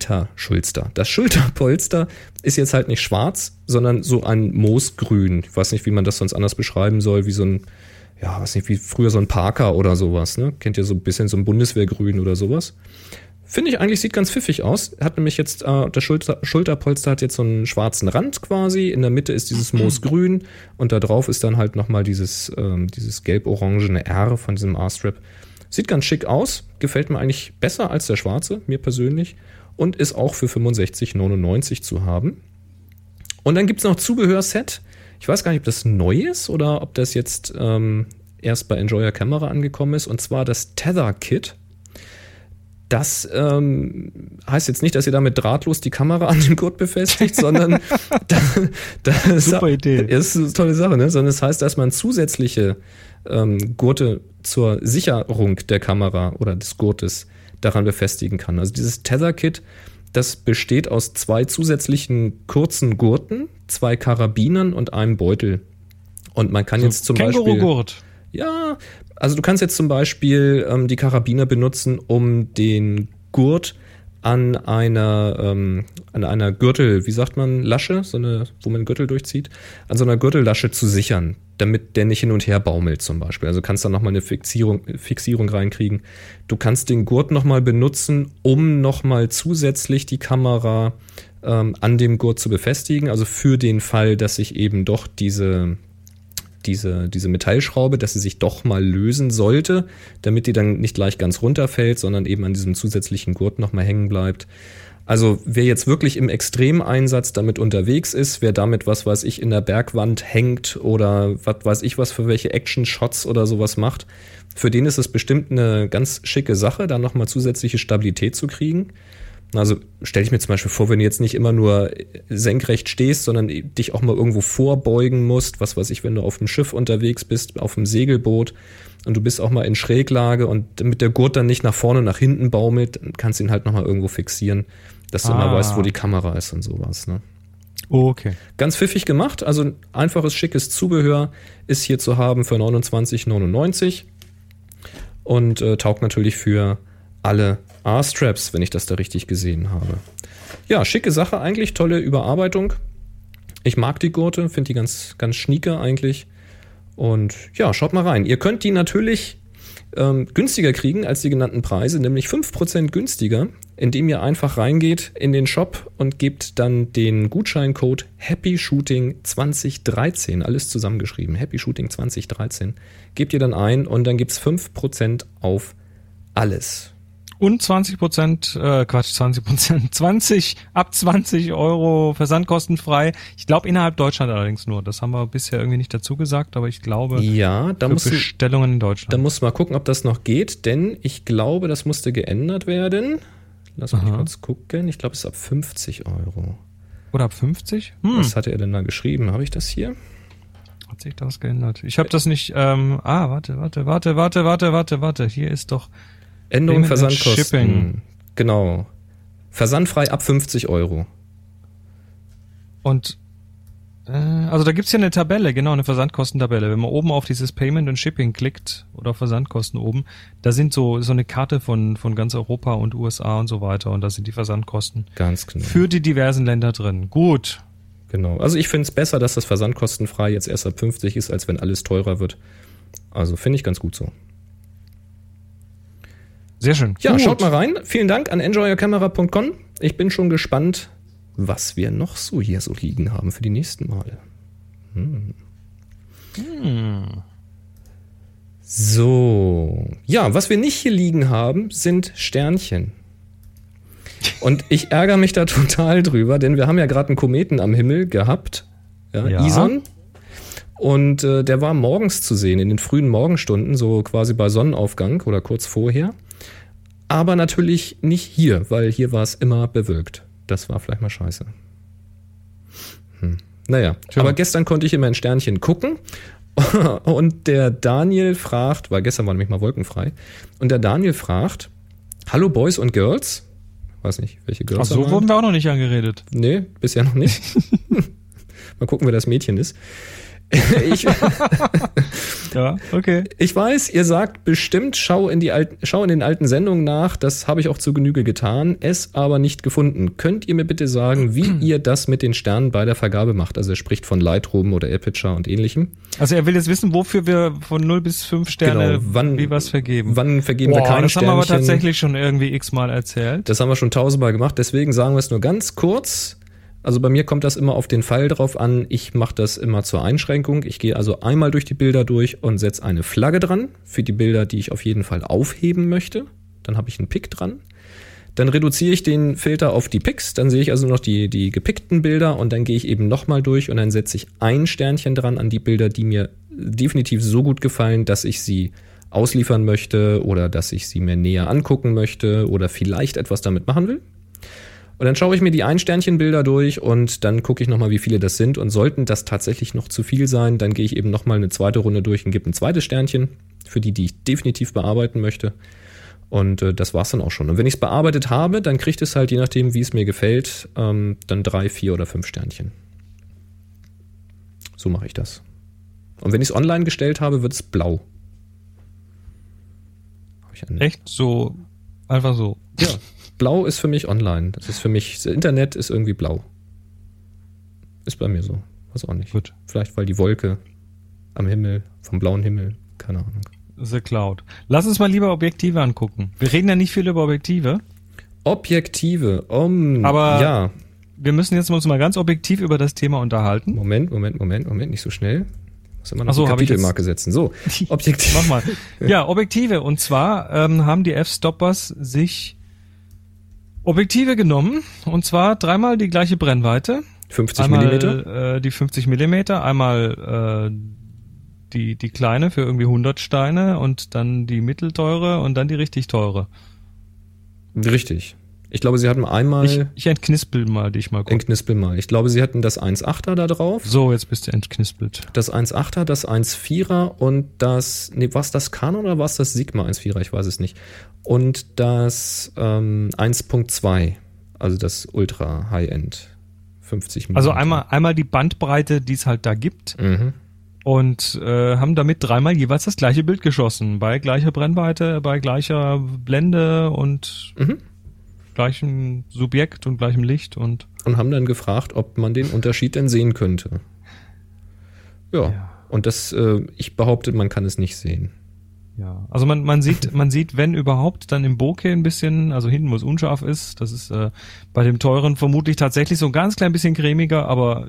ist jetzt halt nicht schwarz, sondern so ein Moosgrün. Ich weiß nicht, wie man das sonst anders beschreiben soll, wie so ein, ja, weiß nicht, wie früher so ein Parker oder sowas, ne? Kennt ihr so ein bisschen so ein Bundeswehrgrün oder sowas? Finde ich eigentlich, sieht ganz pfiffig aus. Hat nämlich jetzt, das Schulterpolster hat jetzt so einen schwarzen Rand quasi. In der Mitte ist dieses Moosgrün und da drauf ist dann halt nochmal dieses gelb-orangene R von diesem R-Strap. Sieht ganz schick aus. Gefällt mir eigentlich besser als der schwarze, mir persönlich. Und ist auch für 65,99 € zu haben. Und dann gibt's noch Zubehörset. Ich weiß gar nicht, ob das neu ist oder ob das jetzt erst bei Enjoy Your Camera angekommen ist. Und zwar das Tether Kit. Das heißt jetzt nicht, dass ihr damit drahtlos die Kamera an den Gurt befestigt, sondern super Idee. Das ist eine tolle Sache, ne? Sondern es heißt, dass man zusätzliche Gurte zur Sicherung der Kamera oder des Gurtes daran befestigen kann. Also dieses Tether-Kit, das besteht aus 2 zusätzlichen kurzen Gurten, 2 Karabinern und einem Beutel. Und man kann so jetzt zum Beispiel... Kängurugurt. Ja, also du kannst jetzt zum Beispiel die Karabiner benutzen, um den Gurt an einer Gürtel, wie sagt man, Lasche, wo man Gürtel durchzieht, an so einer Gürtellasche zu sichern, damit der nicht hin und her baumelt zum Beispiel. Also kannst dann nochmal eine Fixierung reinkriegen. Du kannst den Gurt nochmal benutzen, um nochmal zusätzlich die Kamera an dem Gurt zu befestigen. Also für den Fall, dass sich eben doch diese Metallschraube, dass sie sich doch mal lösen sollte, damit die dann nicht gleich ganz runterfällt, sondern eben an diesem zusätzlichen Gurt nochmal hängen bleibt. Also wer jetzt wirklich im Extremeinsatz damit unterwegs ist, wer damit, was weiß ich, in der Bergwand hängt oder was weiß ich, was für welche Action-Shots oder sowas macht, für den ist es bestimmt eine ganz schicke Sache, da nochmal zusätzliche Stabilität zu kriegen. Also stell ich mir zum Beispiel vor, wenn du jetzt nicht immer nur senkrecht stehst, sondern dich auch mal irgendwo vorbeugen musst, was weiß ich, wenn du auf dem Schiff unterwegs bist, auf dem Segelboot und du bist auch mal in Schräglage und damit der Gurt dann nicht nach vorne und nach hinten baumelt, dann kannst du ihn halt nochmal irgendwo fixieren, dass du immer weißt, wo die Kamera ist und sowas, ne? Okay. Ganz pfiffig gemacht, also einfaches, schickes Zubehör ist hier zu haben für 29,99 € und taugt natürlich für alle R-Straps, wenn ich das da richtig gesehen habe. Ja, schicke Sache eigentlich, tolle Überarbeitung. Ich mag die Gurte, finde die ganz, ganz schnieke eigentlich. Und ja, schaut mal rein. Ihr könnt die natürlich günstiger kriegen als die genannten Preise, nämlich 5% günstiger, indem ihr einfach reingeht in den Shop und gebt dann den Gutscheincode HappyShooting2013, alles zusammengeschrieben, HappyShooting2013, gebt ihr dann ein und dann gibt's 5% auf alles. Und 20%, ab 20 € versandkostenfrei. Ich glaube innerhalb Deutschland allerdings nur. Das haben wir bisher irgendwie nicht dazu gesagt, aber ich glaube, ja, da für Bestellungen in Deutschland. Da muss mal gucken, ob das noch geht, denn ich glaube, das musste geändert werden. Lass mich kurz gucken. Ich glaube, es ist ab 50 €. Oder ab 50? Was hatte er denn da geschrieben? Habe ich das hier? Ab Hat sich das geändert? Ich habe das nicht, warte. Hier ist doch Änderung Payment and Versandkosten. Shipping. Genau. Versandfrei ab 50 €. Und also da gibt's ja eine Tabelle, genau, eine Versandkostentabelle. Wenn man oben auf dieses Payment and Shipping klickt oder Versandkosten oben, da sind so eine Karte von ganz Europa und USA und so weiter und da sind die Versandkosten Ganz genau. für die diversen Länder drin. Gut. Genau. Also ich finde es besser, dass das versandkostenfrei jetzt erst ab 50 ist, als wenn alles teurer wird. Also finde ich ganz gut so. Sehr schön. Ja, gut. schaut mal rein. Vielen Dank an enjoyyourcamera.com. Ich bin schon gespannt, was wir noch so hier so liegen haben für die nächsten Male. So. Ja, was wir nicht hier liegen haben, sind Sternchen. Und ich ärgere mich da total drüber, denn wir haben ja gerade einen Kometen am Himmel gehabt. Ja. Ison. Und der war morgens zu sehen, in den frühen Morgenstunden, so quasi bei Sonnenaufgang oder kurz vorher. Aber natürlich nicht hier, weil hier war es immer bewölkt. Das war vielleicht mal scheiße. Naja, Tja. Aber gestern konnte ich immer ein Sternchen gucken. Und der Daniel fragt, weil gestern war nämlich mal wolkenfrei, und der Daniel fragt, hallo Boys und Girls. Weiß nicht, welche Girls. Ach, so wurden wir auch noch nicht angeredet. Nee, bisher noch nicht. Mal gucken, wer das Mädchen ist. Ja, okay. Ich weiß, ihr sagt bestimmt, schau in den alten Sendungen nach, das habe ich auch zu Genüge getan, es aber nicht gefunden. Könnt ihr mir bitte sagen, wie ihr das mit den Sternen bei der Vergabe macht? Also er spricht von Lightroom oder Aperture und ähnlichem. Also er will jetzt wissen, wofür wir von 0 bis 5 Sterne wie was vergeben. Wann vergeben wir keine das Sternchen? haben wir aber tatsächlich schon irgendwie x-mal erzählt. Das haben wir schon 1000-mal gemacht, deswegen sagen wir es nur ganz kurz. Also bei mir kommt das immer auf den Fall drauf an. Ich mache das immer zur Einschränkung. Ich gehe also einmal durch die Bilder durch und setze eine Flagge dran für die Bilder, die ich auf jeden Fall aufheben möchte. Dann habe ich einen Pick dran. Dann reduziere ich den Filter auf die Picks. Dann sehe ich also noch die gepickten Bilder und dann gehe ich eben nochmal durch und dann setze ich ein Sternchen dran an die Bilder, die mir definitiv so gut gefallen, dass ich sie ausliefern möchte oder dass ich sie mir näher angucken möchte oder vielleicht etwas damit machen will. Und dann schaue ich mir die Ein-Sternchen-Bilder durch und dann gucke ich nochmal, wie viele das sind. Und sollten das tatsächlich noch zu viel sein, dann gehe ich eben nochmal eine zweite Runde durch und gebe ein zweites Sternchen für die ich definitiv bearbeiten möchte. Und das war's dann auch schon. Und wenn ich es bearbeitet habe, dann kriegt es halt, je nachdem, wie es mir gefällt, dann 3, 4 oder 5 Sternchen. So mache ich das. Und wenn ich es online gestellt habe, wird es blau. Echt? So? Einfach so? Ja. Blau ist für mich online. Das ist für mich, das Internet ist irgendwie blau. Ist bei mir so. Weiß auch nicht. Gut. Vielleicht, weil die Wolke am Himmel, vom blauen Himmel, keine Ahnung. The Cloud. Lass uns mal lieber Objektive angucken. Wir reden ja nicht viel über Objektive. Objektive, aber ja. Wir müssen jetzt uns mal ganz objektiv über das Thema unterhalten. Moment, nicht so schnell. Muss immer noch Ach so, die Kapitelmarke setzen. So, Objektive. Mach mal. Ja, Objektive. Und zwar haben die F-Stoppers sich Objektive genommen, und zwar dreimal die gleiche Brennweite. 50 einmal, Millimeter? Die 50 Millimeter, einmal die kleine für irgendwie 100 Steine und dann die mittelteure und dann die richtig teure. Richtig. Ich glaube, sie hatten einmal... Ich entknispel mal dich mal kurz. Entknispel mal. Ich glaube, sie hatten das 1,8er da drauf. So, jetzt bist du entknispelt. Das 1,8er, das 1,4er und das... Nee, war es das Canon oder war es das Sigma 1,4er? Ich weiß es nicht. Und das 1.2, also das Ultra High-End 50 mm. Also einmal die Bandbreite, die es halt da gibt. Mhm. Und haben damit dreimal jeweils das gleiche Bild geschossen. Bei gleicher Brennweite, bei gleicher Blende und gleichem Subjekt und gleichem Licht. Und haben dann gefragt, ob man den Unterschied denn sehen könnte. Ja. Und das, ich behaupte, man kann es nicht sehen. Ja, also man sieht, wenn überhaupt, dann im Bokeh ein bisschen, also hinten, wo es unscharf ist. Das ist bei dem teuren vermutlich tatsächlich so ein ganz klein bisschen cremiger, aber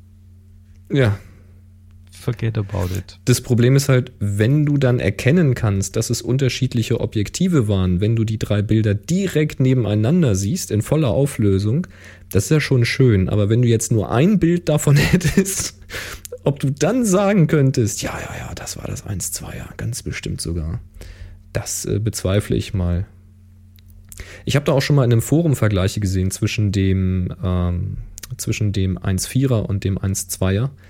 ja. Forget about it. Das Problem ist halt, wenn du dann erkennen kannst, dass es unterschiedliche Objektive waren, wenn du die 3 Bilder direkt nebeneinander siehst, in voller Auflösung, das ist ja schon schön. Aber wenn du jetzt nur ein Bild davon hättest, ob du dann sagen könntest, ja, das war das 1,2er, ganz bestimmt sogar. Das bezweifle ich mal. Ich habe da auch schon mal in einem Forum Vergleiche gesehen zwischen dem 1,4er und dem 1,2er.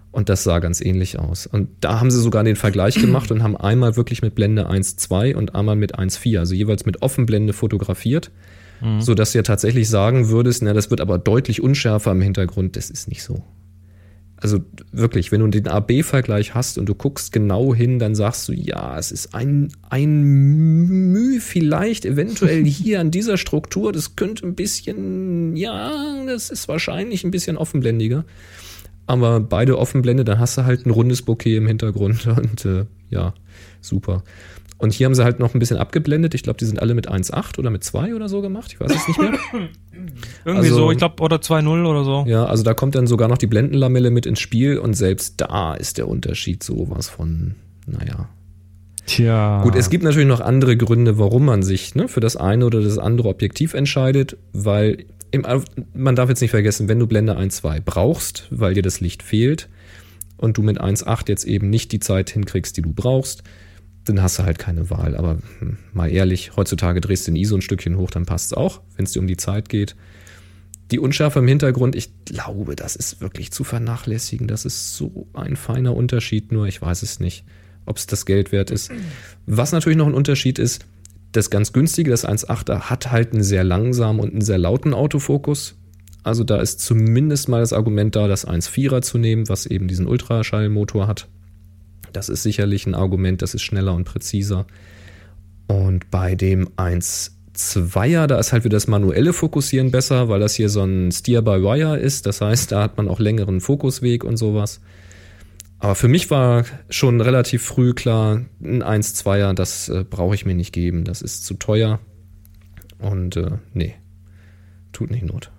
Und das sah ganz ähnlich aus. Und da haben sie sogar den Vergleich gemacht und haben einmal wirklich mit Blende 1.2 und einmal mit 1.4, also jeweils mit Offenblende fotografiert, sodass du ja tatsächlich sagen würdest, na, das wird aber deutlich unschärfer im Hintergrund. Das ist nicht so. Also wirklich, wenn du den A-B-Vergleich hast und du guckst genau hin, dann sagst du, ja, es ist ein Mühe vielleicht eventuell hier an dieser Struktur, das könnte ein bisschen, ja, das ist wahrscheinlich ein bisschen offenblendiger. Aber beide Offenblende, dann hast du halt ein rundes Bouquet im Hintergrund und ja, super. Und hier haben sie halt noch ein bisschen abgeblendet. Ich glaube, die sind alle mit 1.8 oder mit 2 oder so gemacht. Ich weiß es nicht mehr. Irgendwie also, so, ich glaube, oder 2.0 oder so. Ja, also da kommt dann sogar noch die Blendenlamelle mit ins Spiel und selbst da ist der Unterschied sowas von, naja. Tja. Gut, es gibt natürlich noch andere Gründe, warum man sich für das eine oder das andere Objektiv entscheidet, weil man darf jetzt nicht vergessen, wenn du Blende 1.2 brauchst, weil dir das Licht fehlt und du mit 1.8 jetzt eben nicht die Zeit hinkriegst, die du brauchst, dann hast du halt keine Wahl. Aber mal ehrlich, heutzutage drehst du den ISO ein Stückchen hoch, dann passt es auch, wenn es dir um die Zeit geht. Die Unschärfe im Hintergrund, ich glaube, das ist wirklich zu vernachlässigen. Das ist so ein feiner Unterschied, nur ich weiß es nicht, ob es das Geld wert ist. Was natürlich noch ein Unterschied ist, das ganz günstige, das 1.8er, hat halt einen sehr langsamen und einen sehr lauten Autofokus. Also da ist zumindest mal das Argument da, das 1.4er zu nehmen, was eben diesen Ultraschallmotor hat. Das ist sicherlich ein Argument, das ist schneller und präziser. Und bei dem 1.2er, da ist halt wieder das manuelle Fokussieren besser, weil das hier so ein Steer-by-Wire ist. Das heißt, da hat man auch längeren Fokusweg und sowas. Aber für mich war schon relativ früh klar, ein 1.2er, das brauche ich mir nicht geben. Das ist zu teuer. Und nee, tut nicht Not.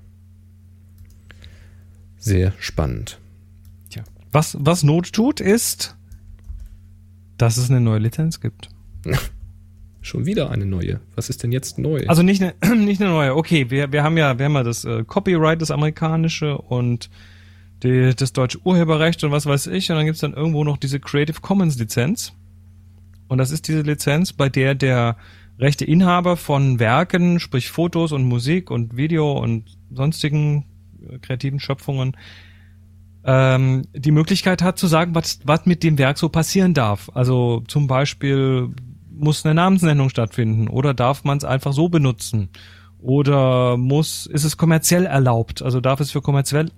Sehr spannend. Tja. Was Not tut, ist, dass es eine neue Lizenz gibt. Schon wieder eine neue. Was ist denn jetzt neu? Also nicht eine neue. Okay, wir haben ja das Copyright, das amerikanische und das deutsche Urheberrecht und was weiß ich. Und dann gibt's dann irgendwo noch diese Creative Commons Lizenz. Und das ist diese Lizenz, bei der rechte Inhaber von Werken, sprich Fotos und Musik und Video und sonstigen kreativen Schöpfungen, die Möglichkeit hat zu sagen, was mit dem Werk so passieren darf. Also zum Beispiel muss eine Namensnennung stattfinden oder darf man es einfach so benutzen oder ist es kommerziell erlaubt? Also darf es für kommerzielle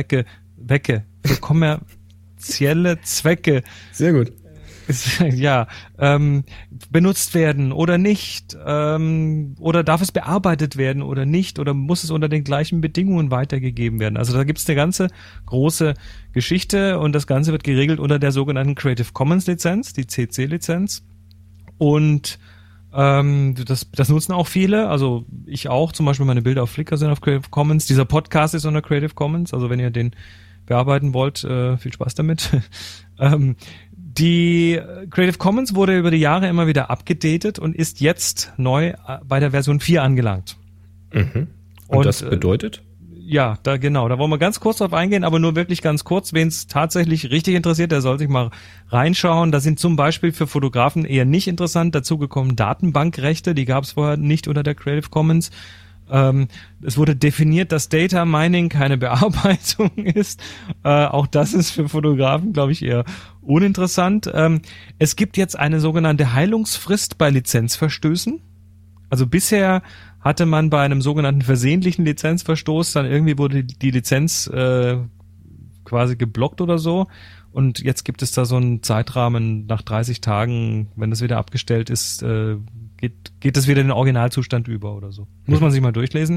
Zwecke sehr gut. Ja, benutzt werden oder nicht, oder darf es bearbeitet werden oder nicht, oder muss es unter den gleichen Bedingungen weitergegeben werden. Also da gibt's eine ganze große Geschichte und das Ganze wird geregelt unter der sogenannten Creative Commons Lizenz, die CC-Lizenz. Und das nutzen auch viele, also ich auch, zum Beispiel meine Bilder auf Flickr sind auf Creative Commons, dieser Podcast ist unter Creative Commons, also wenn ihr den bearbeiten wollt, viel Spaß damit. Die Creative Commons wurde über die Jahre immer wieder abgedatet und ist jetzt neu bei der Version 4 angelangt. Mhm. Und das bedeutet? Ja, da wollen wir ganz kurz drauf eingehen, aber nur wirklich ganz kurz. Wen es tatsächlich richtig interessiert, der soll sich mal reinschauen. Da sind zum Beispiel für Fotografen eher nicht interessant dazugekommen Datenbankrechte, die gab es vorher nicht unter der Creative Commons. Es wurde definiert, dass Data Mining keine Bearbeitung ist. Auch das ist für Fotografen, glaube ich, eher uninteressant. Es gibt jetzt eine sogenannte Heilungsfrist bei Lizenzverstößen. Also bisher hatte man bei einem sogenannten versehentlichen Lizenzverstoß, dann irgendwie wurde die Lizenz quasi geblockt oder so. Und jetzt gibt es da so einen Zeitrahmen nach 30 Tagen, wenn das wieder abgestellt ist, geht das wieder in den Originalzustand über oder so. Muss man sich mal durchlesen.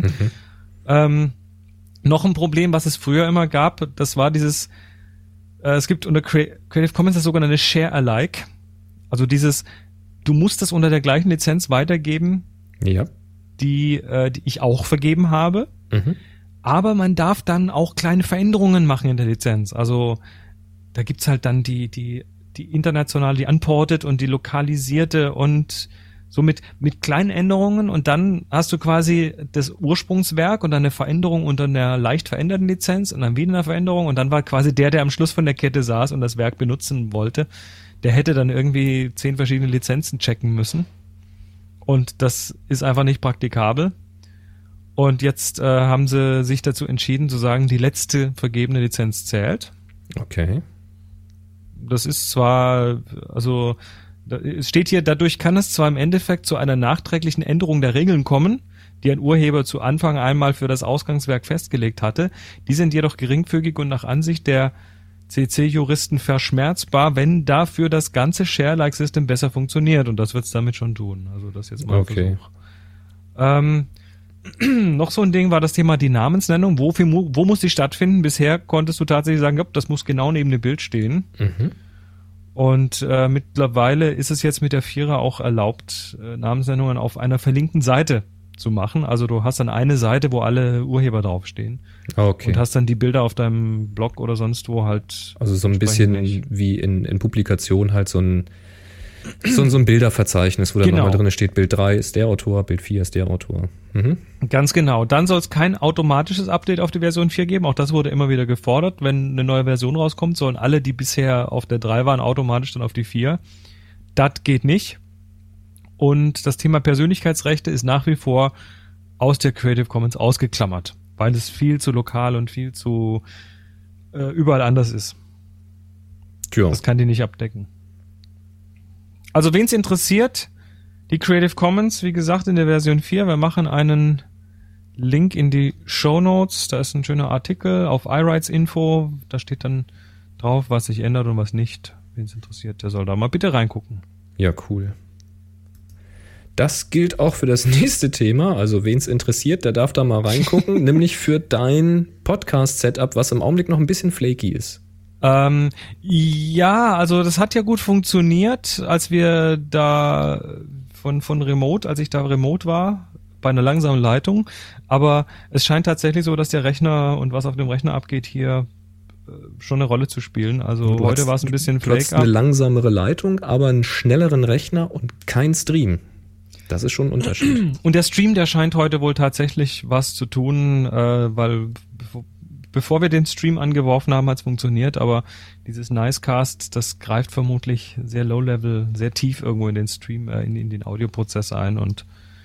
Noch ein Problem, was es früher immer gab, das war dieses, es gibt unter Creative Commons das sogenannte Share Alike. Also du musst das unter der gleichen Lizenz weitergeben, ja, die ich auch vergeben habe. Aber man darf dann auch kleine Veränderungen machen in der Lizenz. Also da gibt's halt dann die internationale, die unported und die lokalisierte und so mit kleinen Änderungen, und dann hast du quasi das Ursprungswerk und dann eine Veränderung unter einer leicht veränderten Lizenz und dann wieder eine Veränderung, und dann war quasi der am Schluss von der Kette saß und das Werk benutzen wollte, der hätte dann irgendwie 10 verschiedene Lizenzen checken müssen, und das ist einfach nicht praktikabel. Und jetzt haben sie sich dazu entschieden zu sagen, die letzte vergebene Lizenz zählt. Okay. Das ist zwar, also es steht hier, dadurch kann es zwar im Endeffekt zu einer nachträglichen Änderung der Regeln kommen, die ein Urheber zu Anfang einmal für das Ausgangswerk festgelegt hatte. Die sind jedoch geringfügig und nach Ansicht der CC-Juristen verschmerzbar, wenn dafür das ganze Share-like-System besser funktioniert. Und das wird es damit schon tun. Also das jetzt mal ein Versuch. Noch so ein Ding war das Thema die Namensnennung. Wo muss die stattfinden? Bisher konntest du tatsächlich sagen, das muss genau neben dem Bild stehen. Mhm. Und mittlerweile ist es jetzt mit der 4er auch erlaubt, Namensnennungen auf einer verlinkten Seite zu machen. Also du hast dann eine Seite, wo alle Urheber draufstehen. Okay. Und hast dann die Bilder auf deinem Blog oder sonst wo halt. Also so ein bisschen wie in Publikation halt so ein Bilderverzeichnis, wo dann nochmal drin steht, Bild 3 ist der Autor, Bild 4 ist der Autor. Mhm. Ganz genau. Dann soll es kein automatisches Update auf die Version 4 geben. Auch das wurde immer wieder gefordert. Wenn eine neue Version rauskommt, sollen alle, die bisher auf der 3 waren, automatisch dann auf die 4. Das geht nicht. Und das Thema Persönlichkeitsrechte ist nach wie vor aus der Creative Commons ausgeklammert, weil es viel zu lokal und viel zu überall anders ist. Tja. Das kann die nicht abdecken. Also wen es interessiert, die Creative Commons, wie gesagt, in der Version 4, wir machen einen Link in die Shownotes, da ist ein schöner Artikel auf iRights Info, da steht dann drauf, was sich ändert und was nicht. Wen es interessiert, der soll da mal bitte reingucken. Ja, cool. Das gilt auch für das nächste Thema, also wen es interessiert, der darf da mal reingucken, nämlich für dein Podcast-Setup, was im Augenblick noch ein bisschen flaky ist. Ja, also das hat ja gut funktioniert, als wir da von Remote, als ich da remote war, bei einer langsamen Leitung, aber es scheint tatsächlich so, dass der Rechner und was auf dem Rechner abgeht hier schon eine Rolle zu spielen. Also heute war es ein bisschen flake. Du hast eine langsamere Leitung, aber einen schnelleren Rechner und kein Stream. Das ist schon ein Unterschied. Und der Stream, der scheint heute wohl tatsächlich was zu tun, weil bevor wir den Stream angeworfen haben, hat es funktioniert, aber dieses Nicecast, das greift vermutlich sehr low-level, sehr tief irgendwo in den Stream, in den Audioprozess ein und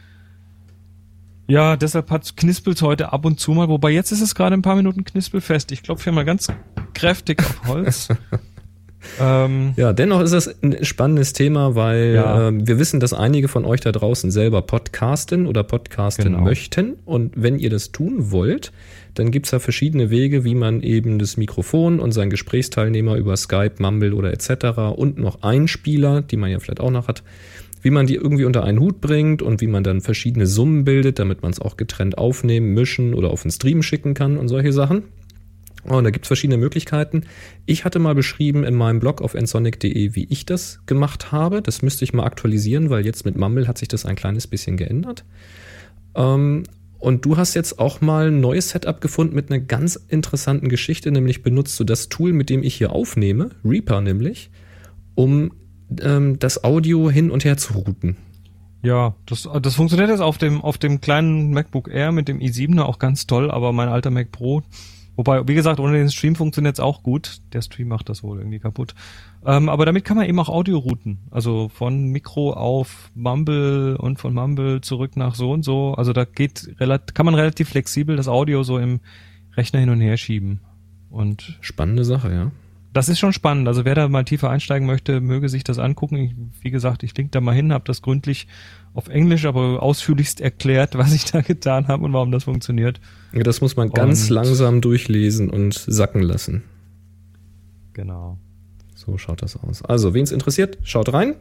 ja, deshalb knispelt es heute ab und zu mal, wobei jetzt ist es gerade ein paar Minuten knispelfest. Ich klopfe hier mal ganz kräftig auf Holz. Ja, dennoch ist das ein spannendes Thema, weil wir wissen, dass einige von euch da draußen selber podcasten oder podcasten möchten. Und wenn ihr das tun wollt, dann gibt's ja verschiedene Wege, wie man eben das Mikrofon und seinen Gesprächsteilnehmer über Skype, Mumble oder etc. und noch Einspieler, die man ja vielleicht auch noch hat, wie man die irgendwie unter einen Hut bringt und wie man dann verschiedene Summen bildet, damit man es auch getrennt aufnehmen, mischen oder auf den Stream schicken kann und solche Sachen. Und da gibt's verschiedene Möglichkeiten. Ich hatte mal beschrieben in meinem Blog auf nsonic.de, wie ich das gemacht habe. Das müsste ich mal aktualisieren, weil jetzt mit Mumble hat sich das ein kleines bisschen geändert. Und du hast jetzt auch mal ein neues Setup gefunden mit einer ganz interessanten Geschichte, nämlich benutzt du das Tool, mit dem ich hier aufnehme, Reaper nämlich, um das Audio hin und her zu routen. Ja, das funktioniert jetzt auf dem kleinen MacBook Air mit dem i7er auch ganz toll, aber mein alter Mac Pro, wobei, wie gesagt, ohne den Stream funktioniert es auch gut. Der Stream macht das wohl irgendwie kaputt. Aber damit kann man eben auch Audio routen. Also von Mikro auf Mumble und von Mumble zurück nach so und so. Also da kann man relativ flexibel das Audio so im Rechner hin und her schieben. Und spannende Sache, ja. Das ist schon spannend. Also wer da mal tiefer einsteigen möchte, möge sich das angucken. Wie gesagt, ich link da mal hin, habe das gründlich auf Englisch, aber ausführlichst erklärt, was ich da getan habe und warum das funktioniert. Ja, das muss man ganz langsam durchlesen und sacken lassen. Genau. So schaut das aus. Also, wen es interessiert, schaut rein.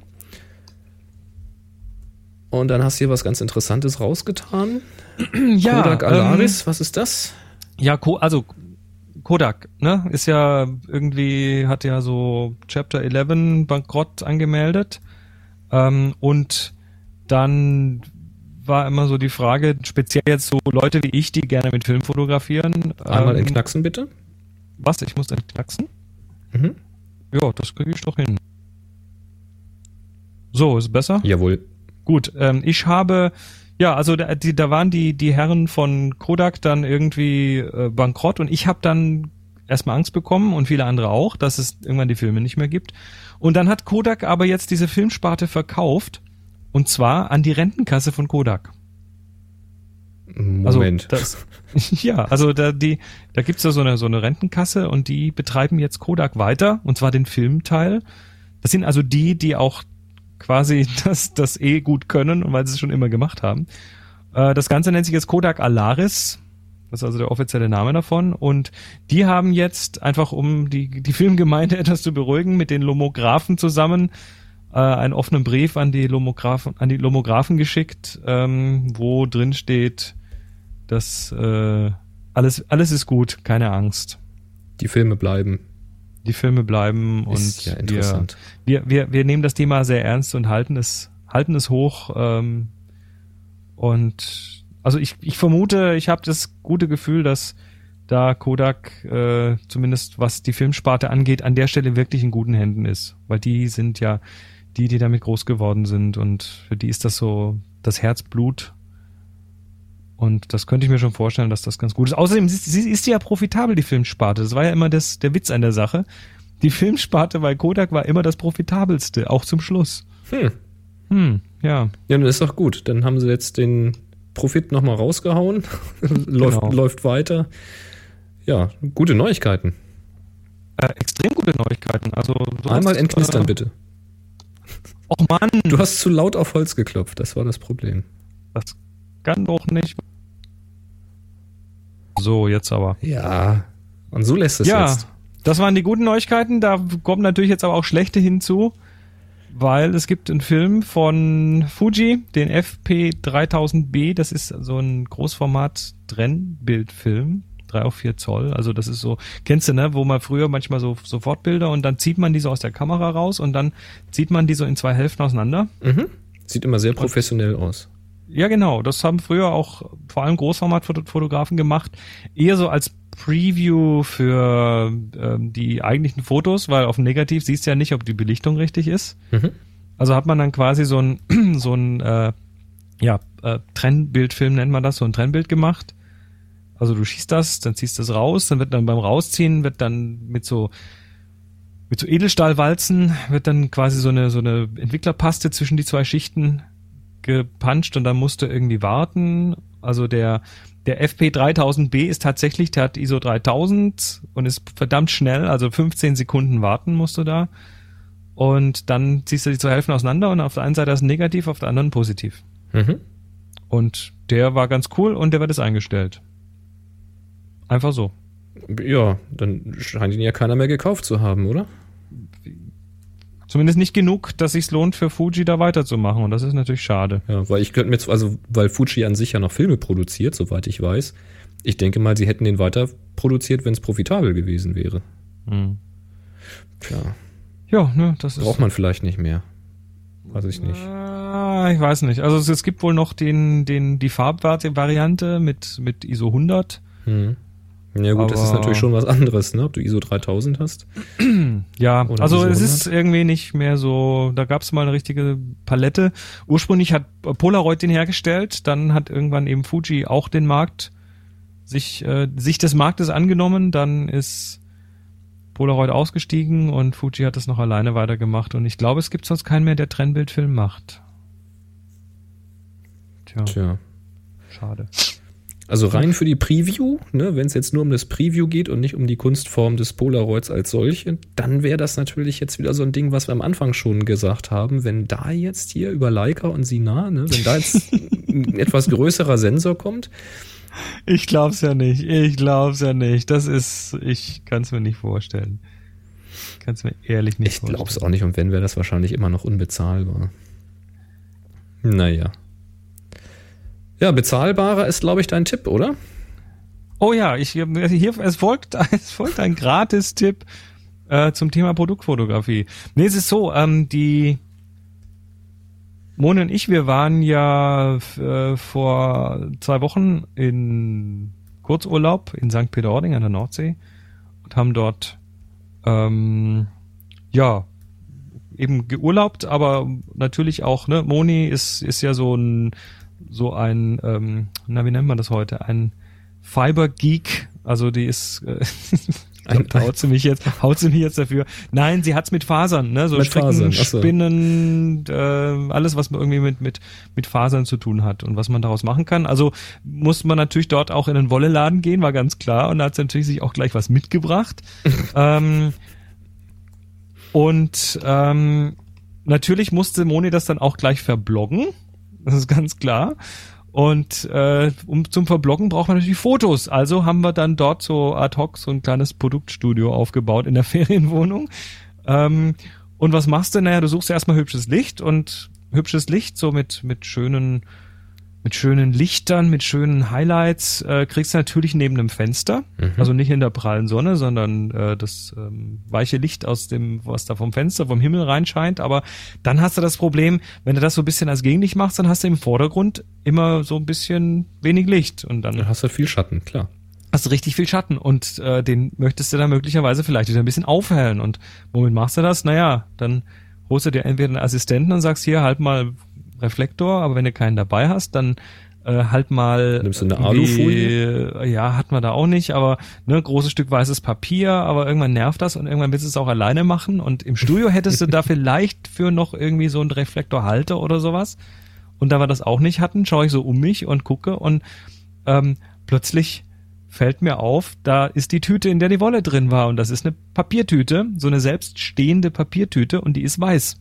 Und dann hast du hier was ganz Interessantes rausgetan. Ja, Kodak Alaris, was ist das? Ja, also Kodak, ne, ist ja irgendwie, hat ja so Chapter 11 Bankrott angemeldet. Und dann war immer so die Frage, speziell jetzt so Leute wie ich, die gerne mit Film fotografieren. Einmal entknacksen, bitte. Was? Ich muss entknacksen? Mhm. Ja, das kriege ich doch hin. So, ist besser? Jawohl. Gut, ich habe, ja, also da waren die Herren von Kodak dann irgendwie bankrott und ich habe dann erstmal Angst bekommen und viele andere auch, dass es irgendwann die Filme nicht mehr gibt. Und dann hat Kodak aber jetzt diese Filmsparte verkauft und zwar an die Rentenkasse von Kodak. Moment. Also da gibt's ja so eine Rentenkasse und die betreiben jetzt Kodak weiter, und zwar den Filmteil. Das sind also die auch quasi das gut können, und weil sie es schon immer gemacht haben. Das Ganze nennt sich jetzt Kodak Alaris. Das ist also der offizielle Name davon. Und die haben jetzt, einfach um die Filmgemeinde etwas zu beruhigen, mit den Lomographen zusammen einen offenen Brief an die Lomographen geschickt, wo drin steht, dass alles ist gut, keine Angst. Die Filme bleiben. Und ist ja interessant. wir nehmen das Thema sehr ernst und halten es hoch. Und also ich vermute, ich habe das gute Gefühl, dass da Kodak zumindest was die Filmsparte angeht, an der Stelle wirklich in guten Händen ist. Weil die sind ja die damit groß geworden sind, und für die ist das so das Herzblut. Und das könnte ich mir schon vorstellen, dass das ganz gut ist. Außerdem ist die ja profitabel, die Filmsparte. Das war ja immer der Witz an der Sache. Die Filmsparte bei Kodak war immer das profitabelste, auch zum Schluss. Ja. Ja, dann ist doch gut. Dann haben sie jetzt den Profit nochmal rausgehauen. läuft weiter. Ja, gute Neuigkeiten. Extrem gute Neuigkeiten. Also einmal entknistern, bitte. Och Mann! Du hast zu laut auf Holz geklopft, das war das Problem. Das kann doch nicht. So, jetzt aber. Ja, und so lässt es jetzt. Das waren die guten Neuigkeiten. Da kommen natürlich jetzt aber auch schlechte hinzu, weil es gibt einen Film von Fuji, den FP3000B. Das ist so ein Großformat-Trennbildfilm. 3/4 Zoll, also das ist so, kennst du, ne, wo man früher manchmal so Fortbilder, und dann zieht man die so aus der Kamera raus und dann zieht man die so in 2 Hälften auseinander. Mhm. Sieht immer sehr professionell aus. Ja, genau, das haben früher auch vor allem Großformatfotografen gemacht, eher so als Preview für die eigentlichen Fotos, weil auf dem Negativ siehst du ja nicht, ob die Belichtung richtig ist. Mhm. Also hat man dann quasi so ein Trennbildfilm nennt man das, so ein Trennbild gemacht. Also du schießt das, dann ziehst das raus, dann wird dann beim Rausziehen, wird dann mit so Edelstahlwalzen, wird dann quasi so eine Entwicklerpaste zwischen die 2 Schichten gepuncht, und dann musst du irgendwie warten. Also der FP3000B ist tatsächlich, der hat ISO 3000 und ist verdammt schnell, also 15 Sekunden warten musst du da. Und dann ziehst du die 2 Hälften auseinander, und auf der einen Seite ist negativ, auf der anderen positiv. Mhm. Und der war ganz cool, und der wird jetzt eingestellt. Einfach so. Ja, dann scheint ihn ja keiner mehr gekauft zu haben, oder? Zumindest nicht genug, dass sich's lohnt, für Fuji da weiterzumachen, und das ist natürlich schade. Ja, weil ich könnte mir weil Fuji an sich ja noch Filme produziert, soweit ich weiß. Ich denke mal, sie hätten den weiter produziert, wenn es profitabel gewesen wäre. Tja. Ja, ne, das braucht man vielleicht nicht mehr. Weiß ich nicht. Ich weiß nicht. Also es gibt wohl noch die Farbvariante mit ISO 100. Ja gut, das ist natürlich schon was anderes, ne? Ob du ISO 3000 hast. Ja, oder also ISO es ist irgendwie nicht mehr so, da gab es mal eine richtige Palette. Ursprünglich hat Polaroid den hergestellt, dann hat irgendwann eben Fuji auch den Markt, sich des Marktes angenommen, dann ist Polaroid ausgestiegen und Fuji hat das noch alleine weitergemacht, und ich glaube, es gibt sonst keinen mehr, der Trennbildfilm macht. Tja. Schade. Also rein für die Preview, ne, wenn es jetzt nur um das Preview geht und nicht um die Kunstform des Polaroids als solche, dann wäre das natürlich jetzt wieder so ein Ding, was wir am Anfang schon gesagt haben. Wenn da jetzt hier über Leica und Sina, ne, wenn da jetzt ein etwas größerer Sensor kommt. Ich glaub's ja nicht. Ich kann's mir nicht vorstellen. Ich kann's mir ehrlich nicht vorstellen. Ich glaub's auch nicht, und wenn, wäre das wahrscheinlich immer noch unbezahlbar. Naja. Ja, bezahlbarer ist, glaube ich, dein Tipp, oder? Oh ja, es folgt ein Gratis-Tipp zum Thema Produktfotografie. Nee, es ist so, die Moni und ich, wir waren ja vor 2 Wochen in Kurzurlaub in St. Peter-Ording an der Nordsee und haben dort eben geurlaubt, aber natürlich auch, ne, Moni ist ja so ein wie nennt man das heute? Ein Fiber-Geek, also die ist Haut sie mich jetzt dafür. Nein, sie hat's mit Fasern, ne? So mit Stricken, Fasern, ach so. Spinnen, alles, was man irgendwie mit Fasern zu tun hat und was man daraus machen kann. Also muss man natürlich dort auch in den Wolleladen gehen, war ganz klar. Und da hat sie natürlich sich auch gleich was mitgebracht. Natürlich musste Moni das dann auch gleich verbloggen. Das ist ganz klar. Und zum Verbloggen braucht man natürlich Fotos. Also haben wir dann dort so ad hoc so ein kleines Produktstudio aufgebaut in der Ferienwohnung. Und was machst du? Naja, du suchst erstmal hübsches Licht so mit schönen Lichtern, mit schönen Highlights, kriegst du natürlich neben dem Fenster, also nicht in der prallen Sonne, sondern das weiche Licht was da vom Fenster, vom Himmel reinscheint. Aber dann hast du das Problem, wenn du das so ein bisschen als Gegenlicht machst, dann hast du im Vordergrund immer so ein bisschen wenig Licht. Und dann hast du viel Schatten, klar. Hast du richtig viel Schatten und den möchtest du dann möglicherweise vielleicht wieder ein bisschen aufhellen. Und womit machst du das? Naja, dann holst du dir entweder einen Assistenten und sagst, hier, halt mal Reflektor, aber wenn du keinen dabei hast, dann halt mal... Nimmst du eine Alufolie? Ja, hat man da auch nicht, aber ne, großes Stück weißes Papier, aber irgendwann nervt das und irgendwann willst du es auch alleine machen und im Studio hättest du da vielleicht für noch irgendwie so einen Reflektorhalter oder sowas und da wir das auch nicht hatten, schaue ich so um mich und gucke und plötzlich fällt mir auf, da ist die Tüte, in der die Wolle drin war und das ist eine Papiertüte, so eine selbststehende Papiertüte und die ist weiß.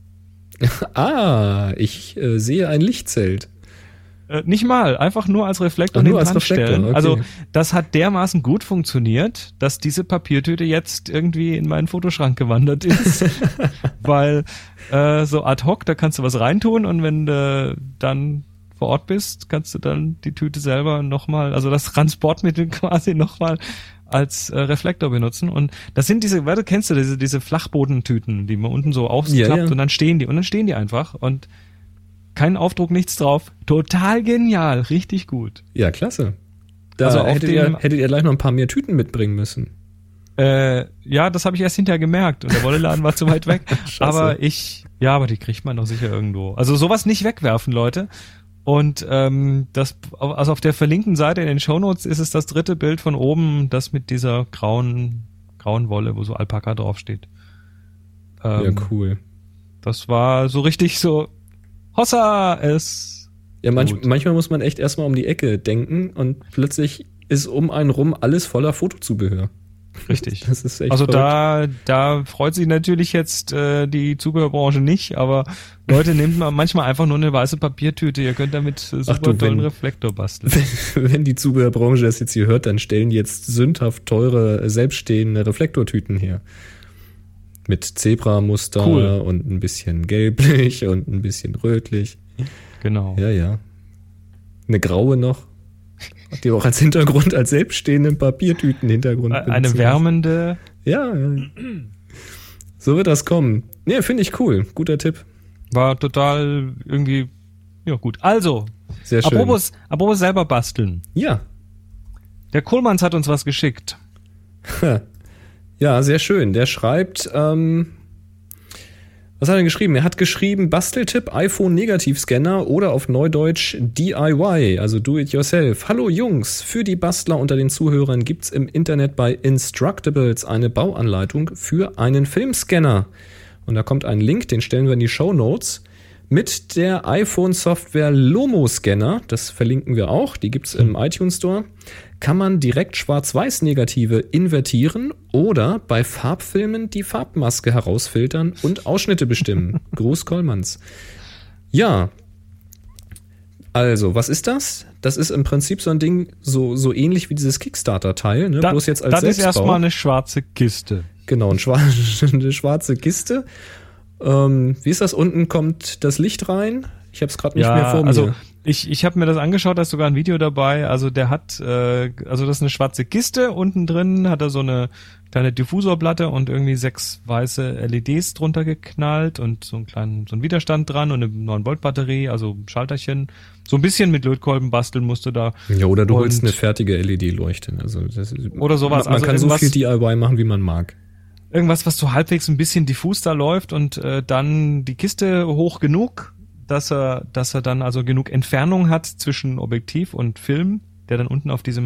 Ich sehe ein Lichtzelt. Nicht mal, einfach nur als Reflektor nur als Reflektor, stellen. okay. Also das hat dermaßen gut funktioniert, dass diese Papiertüte jetzt irgendwie in meinen Fotoschrank gewandert ist. Weil so ad hoc, da kannst du was reintun und wenn du dann vor Ort bist, kannst du dann die Tüte selber nochmal, also das Transportmittel quasi nochmal als Reflektor benutzen. Und das sind kennst du diese Flachbodentüten, die man unten so aufklappt und dann stehen die einfach und kein Aufdruck, nichts drauf. Total genial, richtig gut. Ja, klasse. Da hättet ihr gleich noch ein paar mehr Tüten mitbringen müssen. Ja, das habe ich erst hinterher gemerkt und der Wolleladen war zu weit weg. aber die kriegt man doch sicher irgendwo. Also sowas nicht wegwerfen, Leute. Und also auf der verlinkten Seite in den Shownotes ist es das dritte Bild von oben, das mit dieser grauen Wolle, wo so Alpaka draufsteht. Ja, cool. Das war so richtig so Hossa es. Ja, manchmal muss man echt erstmal um die Ecke denken und plötzlich ist um einen rum alles voller Fotozubehör. Richtig. Das ist echt also verrückt. da freut sich natürlich jetzt die Zubehörbranche nicht, aber Leute, nehmt mal manchmal einfach nur eine weiße Papiertüte, ihr könnt damit super tollen Reflektor basteln. Wenn die Zubehörbranche das jetzt hier hört, dann stellen die jetzt sündhaft teure, selbststehende Reflektortüten her. Mit Zebramuster und ein bisschen gelblich und ein bisschen rötlich. Genau. Ja. Eine graue noch. Die auch als Hintergrund, als selbststehenden Papiertüten-Hintergrund benutzen. Eine wärmende. Ja. So wird das kommen. Nee, finde ich cool. Guter Tipp. War total irgendwie, ja gut. Also, sehr schön. Apropos selber basteln. Ja. Der Kohlmanns hat uns was geschickt. Ja, sehr schön. Der schreibt, was hat er geschrieben? Er hat geschrieben, Basteltipp, iPhone-Negativscanner oder auf Neudeutsch DIY, also Do-It-Yourself. Hallo Jungs, für die Bastler unter den Zuhörern gibt's im Internet bei Instructables eine Bauanleitung für einen Filmscanner. Und da kommt ein Link, den stellen wir in die Shownotes. Mit der iPhone-Software Lomo-Scanner, das verlinken wir auch, die gibt's im iTunes Store, kann man direkt Schwarz-Weiß-Negative invertieren oder bei Farbfilmen die Farbmaske herausfiltern und Ausschnitte bestimmen. Gruß Kollmanns. Ja, also, was ist das? Das ist im Prinzip so ein Ding, so ähnlich wie dieses Kickstarter-Teil, ne? Bloß jetzt als Das Selbstbau. ist erstmal eine schwarze Kiste. Genau, eine schwarze Kiste. Wie ist das? Unten kommt das Licht rein. Ich habe es gerade nicht mehr vor mir. Also ich habe mir das angeschaut, da ist sogar ein Video dabei. Also der hat, das ist eine schwarze Kiste. Unten drin hat er so eine kleine Diffusorplatte und irgendwie 6 weiße LEDs drunter geknallt und so einen Widerstand dran und eine 9-Volt-Batterie, also Schalterchen. So ein bisschen mit Lötkolben basteln musst du da. Ja, oder du holst eine fertige LED-Leuchte. Also oder sowas. Man kann so viel DIY machen, wie man mag. Irgendwas, was so halbwegs ein bisschen diffus da läuft und dann die Kiste hoch genug, dass er dann also genug Entfernung hat zwischen Objektiv und Film, der dann unten auf diesem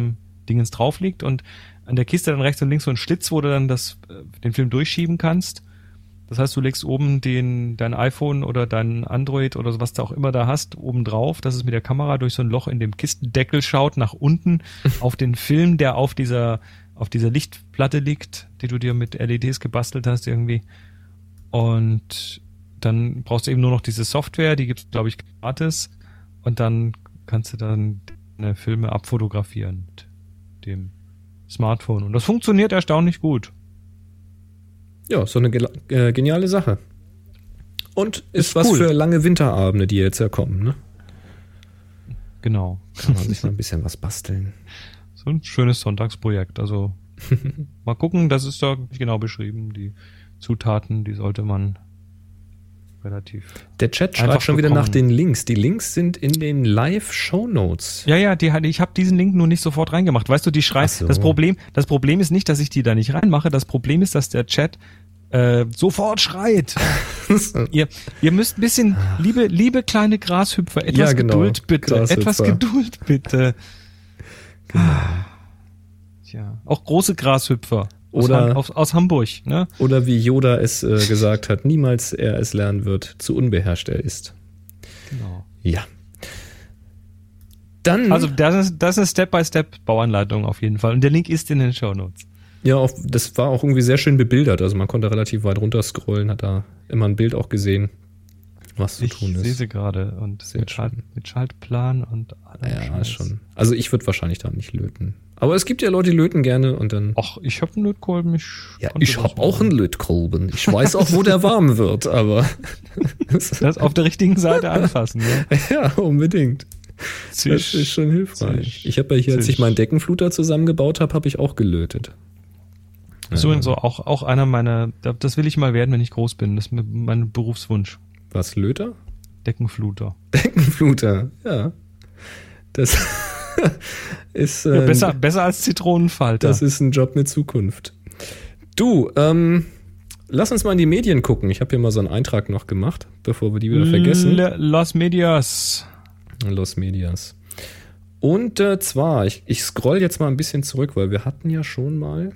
Dingens drauf liegt und an der Kiste dann rechts und links so ein Schlitz, wo du dann den Film durchschieben kannst. Das heißt, du legst oben dein iPhone oder dein Android oder was du auch immer da hast, oben drauf, dass es mit der Kamera durch so ein Loch in dem Kistendeckel schaut, nach unten auf den Film, der auf dieser Lichtplatte liegt, die du dir mit LEDs gebastelt hast irgendwie. Und dann brauchst du eben nur noch diese Software, die gibt's, glaube ich, gratis. Und dann kannst du dann deine Filme abfotografieren mit dem Smartphone. Und das funktioniert erstaunlich gut. Ja, so eine geniale Sache. Und ist was cool für lange Winterabende, die jetzt ja kommen, ne? Genau. Kann man sich mal ein bisschen was basteln. So ein schönes Sonntagsprojekt. Also mal gucken, das ist da genau beschrieben. Die Zutaten, die sollte man relativ. Der Chat schreibt schon wieder nach den Links. Die Links sind in den Live-Shownotes. Ja, ich habe diesen Link nur nicht sofort reingemacht. Weißt du, die schreiben. So. Das Problem ist nicht, dass ich die da nicht reinmache. Das Problem ist, dass der Chat sofort schreit. ihr müsst ein bisschen, liebe kleine Grashüpfer, etwas Geduld bitte. Grashüpfer. Etwas Geduld bitte. Genau. Tja, auch große Grashüpfer. Oder aus Hamburg, ne? Oder wie Yoda es gesagt hat, niemals er es lernen wird, zu unbeherrscht er ist. Genau. Ja. Dann. Also das ist eine Step-by-Step-Bauanleitung auf jeden Fall. Und der Link ist in den Shownotes. Ja, das war auch irgendwie sehr schön bebildert. Also man konnte relativ weit runter scrollen, hat da immer ein Bild auch gesehen, was zu tun ist. Ich sehe sie gerade und mit Schaltplan und allem. Ja, ist schon. Also ich würde wahrscheinlich da nicht löten. Aber es gibt ja Leute, die löten gerne und dann. Ach, ich habe einen Lötkolben. Ich habe auch einen Lötkolben. Ich weiß auch, wo der warm wird, aber. Das auf der richtigen Seite anfassen, ne? Ja, unbedingt. Das ist schon hilfreich. Ich habe ja hier, als ich meinen Deckenfluter zusammengebaut habe, habe ich auch gelötet. So und so auch einer meiner, das will ich mal werden, wenn ich groß bin. Das ist mein Berufswunsch. Was, Löter? Deckenfluter. Deckenfluter, ja. Das ist besser als Zitronenfalter. Das ist ein Job mit Zukunft. Du, lass uns mal in die Medien gucken. Ich habe hier mal so einen Eintrag noch gemacht, bevor wir die wieder vergessen. Los Medias. Und zwar, ich scroll jetzt mal ein bisschen zurück, weil wir hatten ja schon mal.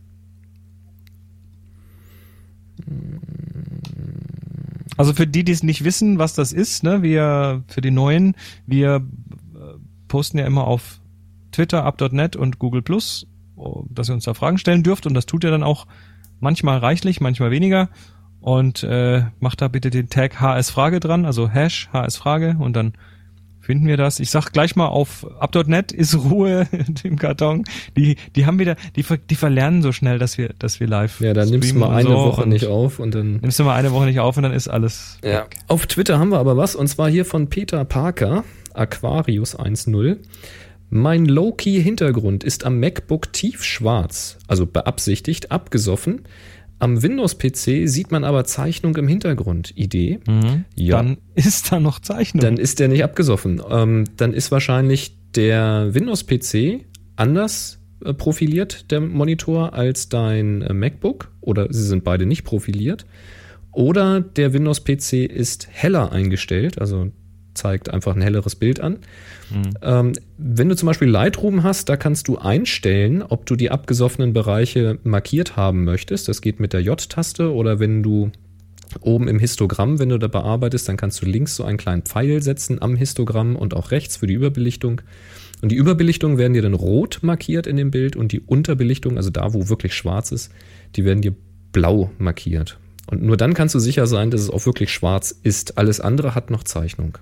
Also für die es nicht wissen, was das ist, ne, für die Neuen, wir posten ja immer auf Twitter, up.net und Google+, dass ihr uns da Fragen stellen dürft und das tut ihr dann auch manchmal reichlich, manchmal weniger und macht da bitte den Tag HS-Frage dran, also Hash HS-Frage und dann finden wir das. Ich sag gleich mal auf up.net ist Ruhe im Karton. Die haben wieder, die verlernen so schnell, dass wir live. Ja, dann nimmst du mal eine Woche nicht auf und dann. Nimmst du mal eine Woche nicht auf und dann ist alles ja. Weg. Auf Twitter haben wir aber was und zwar hier von Peter Parker, Aquarius 1.0. Mein Low-Key-Hintergrund ist am MacBook tiefschwarz, also beabsichtigt abgesoffen. Am Windows-PC sieht man aber Zeichnung im Hintergrund. Idee? Ja. Dann ist da noch Zeichnung. Dann ist der nicht abgesoffen. Dann ist wahrscheinlich der Windows-PC anders profiliert, der Monitor, als dein MacBook. Oder sie sind beide nicht profiliert. Oder der Windows-PC ist heller eingestellt, also zeigt einfach ein helleres Bild an. Wenn du zum Beispiel Lightroom hast, da kannst du einstellen, ob du die abgesoffenen Bereiche markiert haben möchtest. Das geht mit der J-Taste oder wenn du oben im Histogramm, wenn du da bearbeitest, dann kannst du links so einen kleinen Pfeil setzen am Histogramm und auch rechts für die Überbelichtung. Und die Überbelichtung werden dir dann rot markiert in dem Bild und die Unterbelichtung, also da, wo wirklich schwarz ist, die werden dir blau markiert. Und nur dann kannst du sicher sein, dass es auch wirklich schwarz ist. Alles andere hat noch Zeichnung.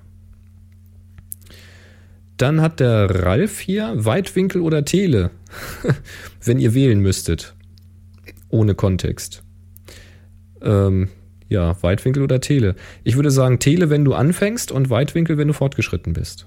Dann hat der Ralf hier Weitwinkel oder Tele, wenn ihr wählen müsstet. Ohne Kontext. Ja, Weitwinkel oder Tele. Ich würde sagen Tele, wenn du anfängst und Weitwinkel, wenn du fortgeschritten bist.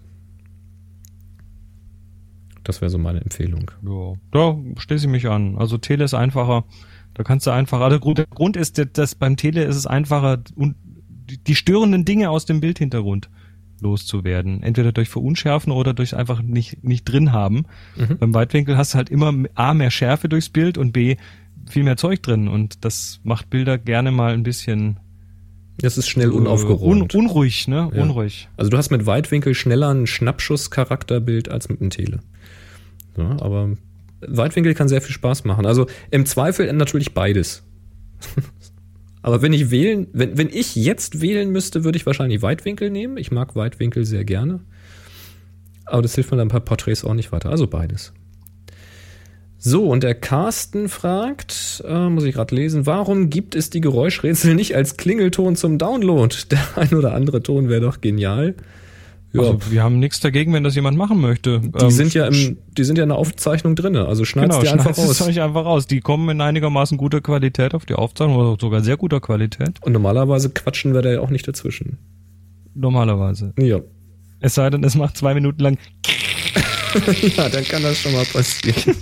Das wäre so meine Empfehlung. Ja, da schließe ich mich an. Also Tele ist einfacher. Da kannst du einfacher. Der Grund ist, dass beim Tele ist es einfacher, die störenden Dinge aus dem Bildhintergrund loszuwerden. Entweder durch Verunschärfen oder durch einfach nicht drin haben. Beim Weitwinkel hast du halt immer A, mehr Schärfe durchs Bild und B, viel mehr Zeug drin. Und das macht Bilder gerne mal ein bisschen... Das ist schnell unaufgeräumt. Unruhig, ne? Ja. Unruhig. Also du hast mit Weitwinkel schneller ein Schnappschuss-Charakterbild als mit einem Tele. Ja, aber Weitwinkel kann sehr viel Spaß machen. Also im Zweifel natürlich beides. Aber wenn ich jetzt wählen müsste, würde ich wahrscheinlich Weitwinkel nehmen. Ich mag Weitwinkel sehr gerne. Aber das hilft mir dann bei Porträts auch nicht weiter. Also beides. So, und der Carsten fragt, muss ich gerade lesen, warum gibt es die Geräuschrätsel nicht als Klingelton zum Download? Der ein oder andere Ton wäre doch genial. Ja. Also, wir haben nichts dagegen, wenn das jemand machen möchte. Die sind ja in der Aufzeichnung drin, also schneid's dir einfach raus. Schneid's euch einfach raus. Die kommen in einigermaßen guter Qualität auf die Aufzeichnung oder sogar sehr guter Qualität. Und normalerweise quatschen wir da ja auch nicht dazwischen. Normalerweise. Ja. Es sei denn, es macht 2 Minuten lang. Ja, dann kann das schon mal passieren.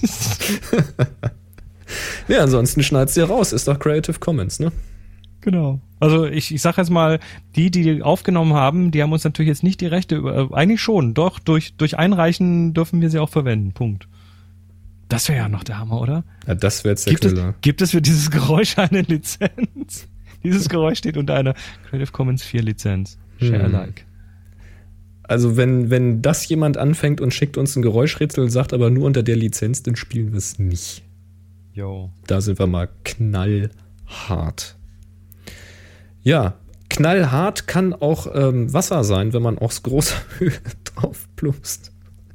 Ja, ansonsten schneid's dir raus. Ist doch Creative Commons, ne? Genau. Also ich sag jetzt mal, die aufgenommen haben, die haben uns natürlich jetzt nicht die Rechte, eigentlich schon, doch, durch Einreichen dürfen wir sie auch verwenden. Punkt. Das wäre ja noch der Hammer, oder? Ja, das wäre jetzt der Killer. Gibt es für dieses Geräusch eine Lizenz? Dieses Geräusch steht unter einer Creative Commons 4 Lizenz. Share alike. Also wenn das jemand anfängt und schickt uns ein Geräuschrätsel und sagt aber nur unter der Lizenz, dann spielen wir es nicht. Jo. Da sind wir mal knallhart. Ja, knallhart kann auch Wasser sein, wenn man aus großer Höhe drauf plumpst.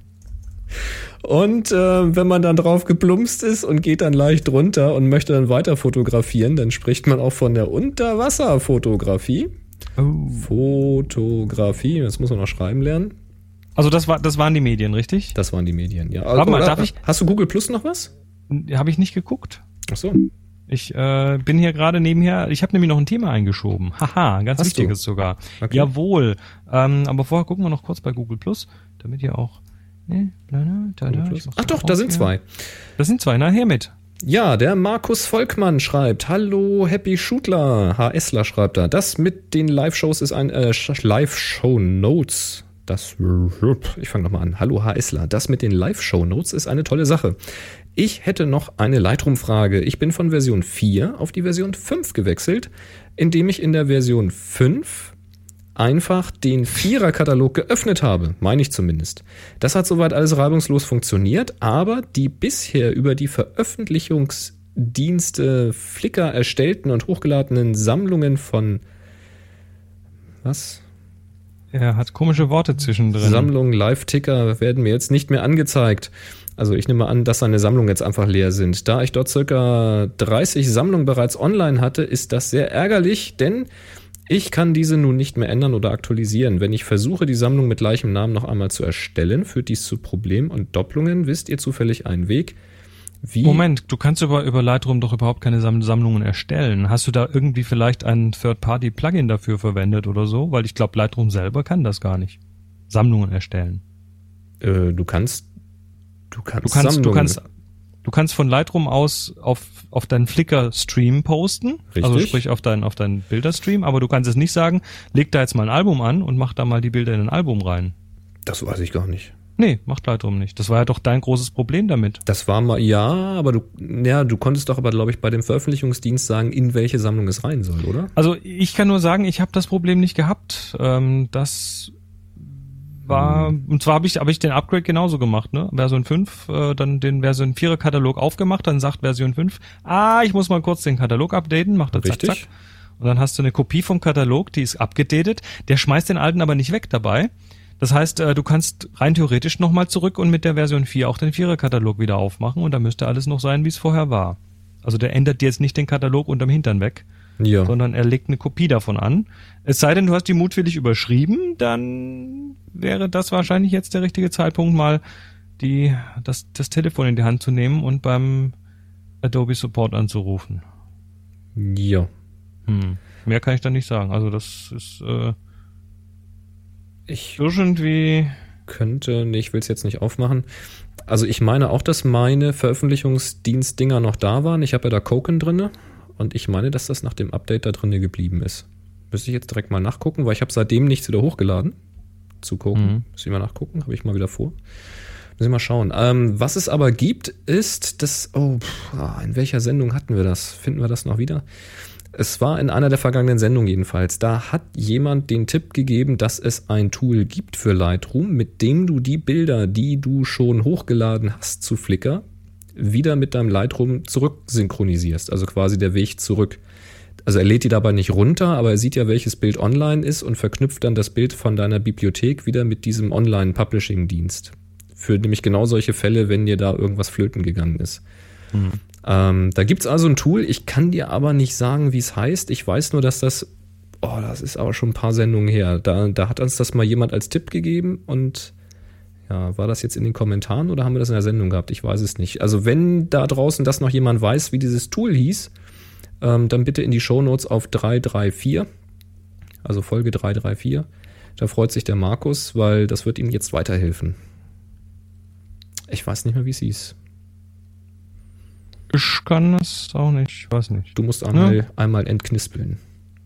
Und wenn man dann drauf geplumpst ist und geht dann leicht runter und möchte dann weiter fotografieren, dann spricht man auch von der Unterwasserfotografie. Oh. Fotografie, das muss man noch schreiben lernen. Also das waren die Medien, richtig? Das waren die Medien, ja. Warte mal, darf ich? Hast du Google Plus noch was? Habe ich nicht geguckt. Ach so. Ich bin hier gerade nebenher, ich habe nämlich noch ein Thema eingeschoben. Haha, ganz Hast wichtiges du? sogar. Okay. Jawohl. Aber vorher gucken wir noch kurz bei Google Plus, damit ihr auch... Ach doch, da sind 2. Das sind 2, na her mit. Ja, der Markus Volkmann schreibt, hallo Happy Shootler, HSler schreibt da, das mit den Live-Shows ist ein Live-Show-Notes. Ich fange nochmal an. Hallo HSler, das mit den Live-Show-Notes ist eine tolle Sache. Ich hätte noch eine Lightroom-Frage. Ich bin von Version 4 auf die Version 5 gewechselt, indem ich in der Version 5 einfach den 4er-Katalog geöffnet habe, meine ich zumindest. Das hat soweit alles reibungslos funktioniert, aber die bisher über die Veröffentlichungsdienste Flickr erstellten und hochgeladenen Sammlungen von was? Er hat komische Worte zwischendrin. Sammlungen, Live-Ticker werden mir jetzt nicht mehr angezeigt. Also ich nehme an, dass seine Sammlungen jetzt einfach leer sind. Da ich dort circa 30 Sammlungen bereits online hatte, ist das sehr ärgerlich, denn ich kann diese nun nicht mehr ändern oder aktualisieren. Wenn ich versuche, die Sammlung mit gleichem Namen noch einmal zu erstellen, führt dies zu Problemen und Doppelungen. Wisst ihr zufällig einen Weg? Wie? Moment, du kannst über Lightroom doch überhaupt keine Sammlungen erstellen. Hast du da irgendwie vielleicht ein Third-Party-Plugin dafür verwendet oder so? Weil ich glaube, Lightroom selber kann das gar nicht. Sammlungen erstellen. Du kannst von Lightroom aus auf deinen Flickr-Stream posten. Richtig. Also sprich auf deinen Bilderstream, aber du kannst es nicht sagen, leg da jetzt mal ein Album an und mach da mal die Bilder in ein Album rein. Das weiß ich gar nicht. Nee, macht Lightroom nicht. Das war ja doch dein großes Problem damit. Das war mal, ja, aber du konntest doch aber, glaube ich, bei dem Veröffentlichungsdienst sagen, in welche Sammlung es rein soll, oder? Also ich kann nur sagen, ich habe das Problem nicht gehabt. Das war, und zwar habe ich den Upgrade genauso gemacht, ne? Version 5, dann den Version 4er Katalog aufgemacht, dann sagt Version 5, ich muss mal kurz den Katalog updaten, macht er zack, Richtig. zack. Und dann hast du eine Kopie vom Katalog, die ist abgedatet, der schmeißt den alten aber nicht weg dabei. Das heißt, du kannst rein theoretisch nochmal zurück und mit der Version 4 auch den 4er Katalog wieder aufmachen und da müsste alles noch sein, wie es vorher war. Also der ändert dir jetzt nicht den Katalog unterm Hintern weg, Ja. sondern er legt eine Kopie davon an. Es sei denn, du hast die mutwillig überschrieben, dann wäre das wahrscheinlich jetzt der richtige Zeitpunkt, mal das Telefon in die Hand zu nehmen und beim Adobe Support anzurufen. Ja. Mehr kann ich da nicht sagen. Also das ist Ich irgendwie... ich will es jetzt nicht aufmachen. Also ich meine auch, dass meine Veröffentlichungsdienstdinger noch da waren. Ich habe ja da Koken drinne und ich meine, dass das nach dem Update da drinne geblieben ist. Müsste ich jetzt direkt mal nachgucken, weil ich habe seitdem nichts wieder hochgeladen. Zu Koken. Müssen wir mal nachgucken, habe ich mal wieder vor. Müssen wir mal schauen. Was es aber gibt, ist das... in welcher Sendung hatten wir das? Finden wir das noch wieder? Es war in einer der vergangenen Sendungen jedenfalls. Da hat jemand den Tipp gegeben, dass es ein Tool gibt für Lightroom, mit dem du die Bilder, die du schon hochgeladen hast zu Flickr, wieder mit deinem Lightroom zurück synchronisierst, also quasi der Weg zurück. Also er lädt die dabei nicht runter, aber er sieht ja, welches Bild online ist und verknüpft dann das Bild von deiner Bibliothek wieder mit diesem Online-Publishing-Dienst. Für nämlich genau solche Fälle, wenn dir da irgendwas flöten gegangen ist. Da gibt's also ein Tool, ich kann dir aber nicht sagen, wie es heißt. Ich weiß nur, dass das ist aber schon ein paar Sendungen her. Da hat uns das mal jemand als Tipp gegeben und ja, war das jetzt in den Kommentaren oder haben wir das in der Sendung gehabt? Ich weiß es nicht. Also wenn da draußen das noch jemand weiß, wie dieses Tool hieß, dann bitte in die Shownotes auf 334, also Folge 334. Da freut sich der Markus, weil das wird ihm jetzt weiterhelfen. Ich weiß nicht mehr, wie es hieß. Ich kann es auch nicht, ich weiß nicht. Du musst einmal entknispeln.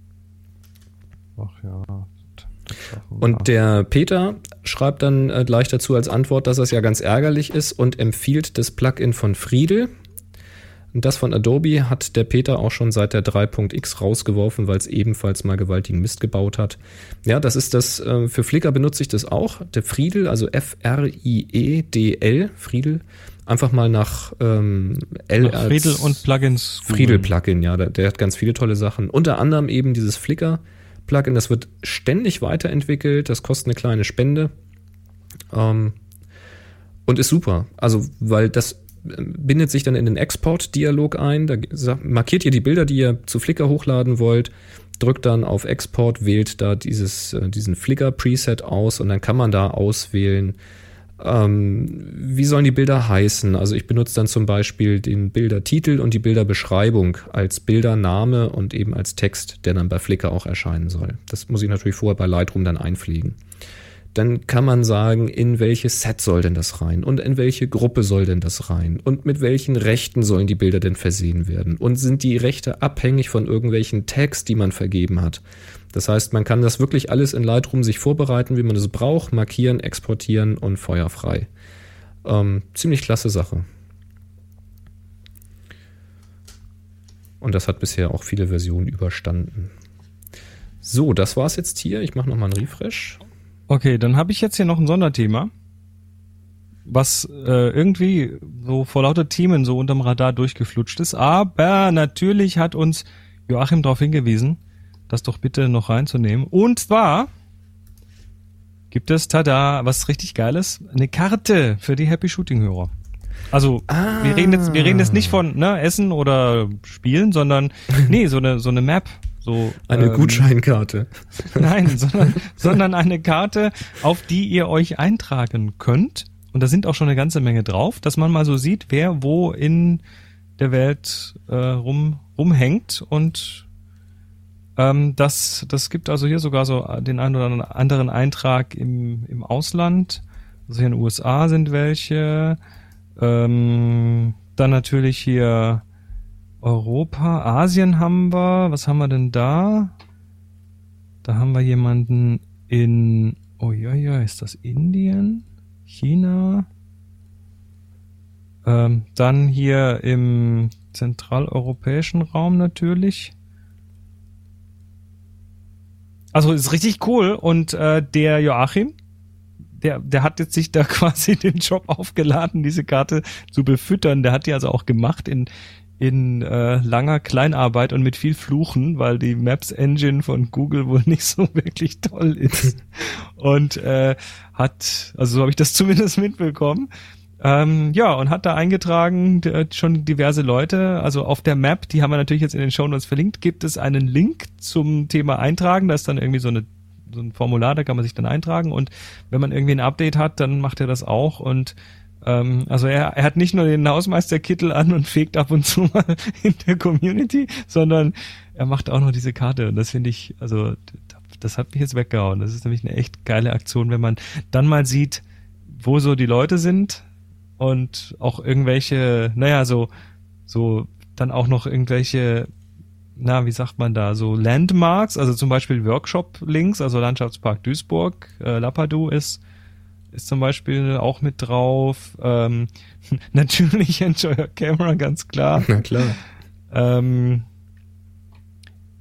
Ach ja. Und der Peter schreibt dann gleich dazu als Antwort, dass das ja ganz ärgerlich ist und empfiehlt das Plugin von Friedel. Und das von Adobe hat der Peter auch schon seit der 3.x rausgeworfen, weil es ebenfalls mal gewaltigen Mist gebaut hat. Ja, das ist das, für Flickr benutze ich das auch. Der Friedel, also Friedel, Friedel. Einfach mal nach L als Friedel und Plugins. Friedel-Plugin, ja, der hat ganz viele tolle Sachen. Unter anderem eben dieses Flickr-Plugin, das wird ständig weiterentwickelt, das kostet eine kleine Spende und ist super. Also, weil das bindet sich dann in den Export-Dialog ein, da markiert ihr die Bilder, die ihr zu Flickr hochladen wollt, drückt dann auf Export, wählt da diesen Flickr-Preset aus und dann kann man da auswählen, wie sollen die Bilder heißen. Also ich benutze dann zum Beispiel den Bildertitel und die Bilderbeschreibung als Bildername und eben als Text, der dann bei Flickr auch erscheinen soll. Das muss ich natürlich vorher bei Lightroom dann einpflegen. Dann kann man sagen, in welches Set soll denn das rein und in welche Gruppe soll denn das rein und mit welchen Rechten sollen die Bilder denn versehen werden und sind die Rechte abhängig von irgendwelchen Tags, die man vergeben hat. Das heißt, man kann das wirklich alles in Lightroom sich vorbereiten, wie man es braucht, markieren, exportieren und feuerfrei. Ziemlich klasse Sache. Und das hat bisher auch viele Versionen überstanden. So, das war's jetzt hier. Ich mache nochmal einen Refresh. Okay, dann habe ich jetzt hier noch ein Sonderthema, was irgendwie so vor lauter Themen so unterm Radar durchgeflutscht ist. Aber natürlich hat uns Joachim darauf hingewiesen, das doch bitte noch reinzunehmen. Und zwar gibt es, tada, was richtig Geiles, eine Karte für die Happy Shooting Hörer. Also wir reden jetzt nicht von Essen oder Spielen, sondern so eine Map. So, eine Gutscheinkarte. Nein, sondern eine Karte, auf die ihr euch eintragen könnt. Und da sind auch schon eine ganze Menge drauf, dass man mal so sieht, wer wo in der Welt rumhängt. Und das gibt also hier sogar so den einen oder anderen Eintrag im Ausland. Also hier in den USA sind welche. Dann natürlich hier Europa, Asien haben wir. Was haben wir denn da? Da haben wir jemanden in, ist das Indien? China? Dann hier im zentraleuropäischen Raum natürlich. Also ist richtig cool. Und der Joachim, der hat jetzt sich da quasi den Job aufgeladen, diese Karte zu befüttern. Der hat die also auch gemacht in langer Kleinarbeit und mit viel Fluchen, weil die Maps Engine von Google wohl nicht so wirklich toll ist. Und so habe ich das zumindest mitbekommen. Und hat da eingetragen schon diverse Leute. Also auf der Map, die haben wir natürlich jetzt in den Shownotes verlinkt, gibt es einen Link zum Thema Eintragen. Da ist dann irgendwie so ein Formular, da kann man sich dann eintragen. Und wenn man irgendwie ein Update hat, dann macht er das auch. Und also er hat nicht nur den Hausmeisterkittel an und fegt ab und zu mal in der Community, sondern er macht auch noch diese Karte. Und das finde ich, also das hat mich jetzt weggehauen. Das ist nämlich eine echt geile Aktion, wenn man dann mal sieht, wo so die Leute sind und auch irgendwelche, so dann auch noch irgendwelche, wie sagt man da, so Landmarks, also zum Beispiel Workshop-Links, also Landschaftspark Duisburg, Lapadou ist zum Beispiel auch mit drauf. Natürlich Enjoy Your Camera, ganz klar. Na klar.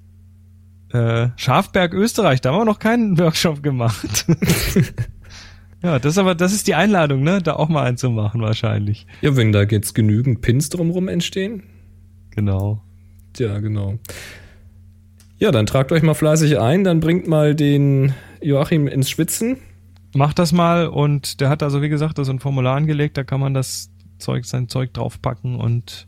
Schafberg, Österreich, da haben wir noch keinen Workshop gemacht. Ja, das ist die Einladung, ne? Da auch mal einzumachen wahrscheinlich. Ja, wenn da jetzt genügend Pins drumherum entstehen. Genau. Ja, genau. Ja, dann tragt euch mal fleißig ein, dann bringt mal den Joachim ins Schwitzen. Macht das mal und der hat also, wie gesagt, da so ein Formular angelegt, da kann man sein Zeug draufpacken und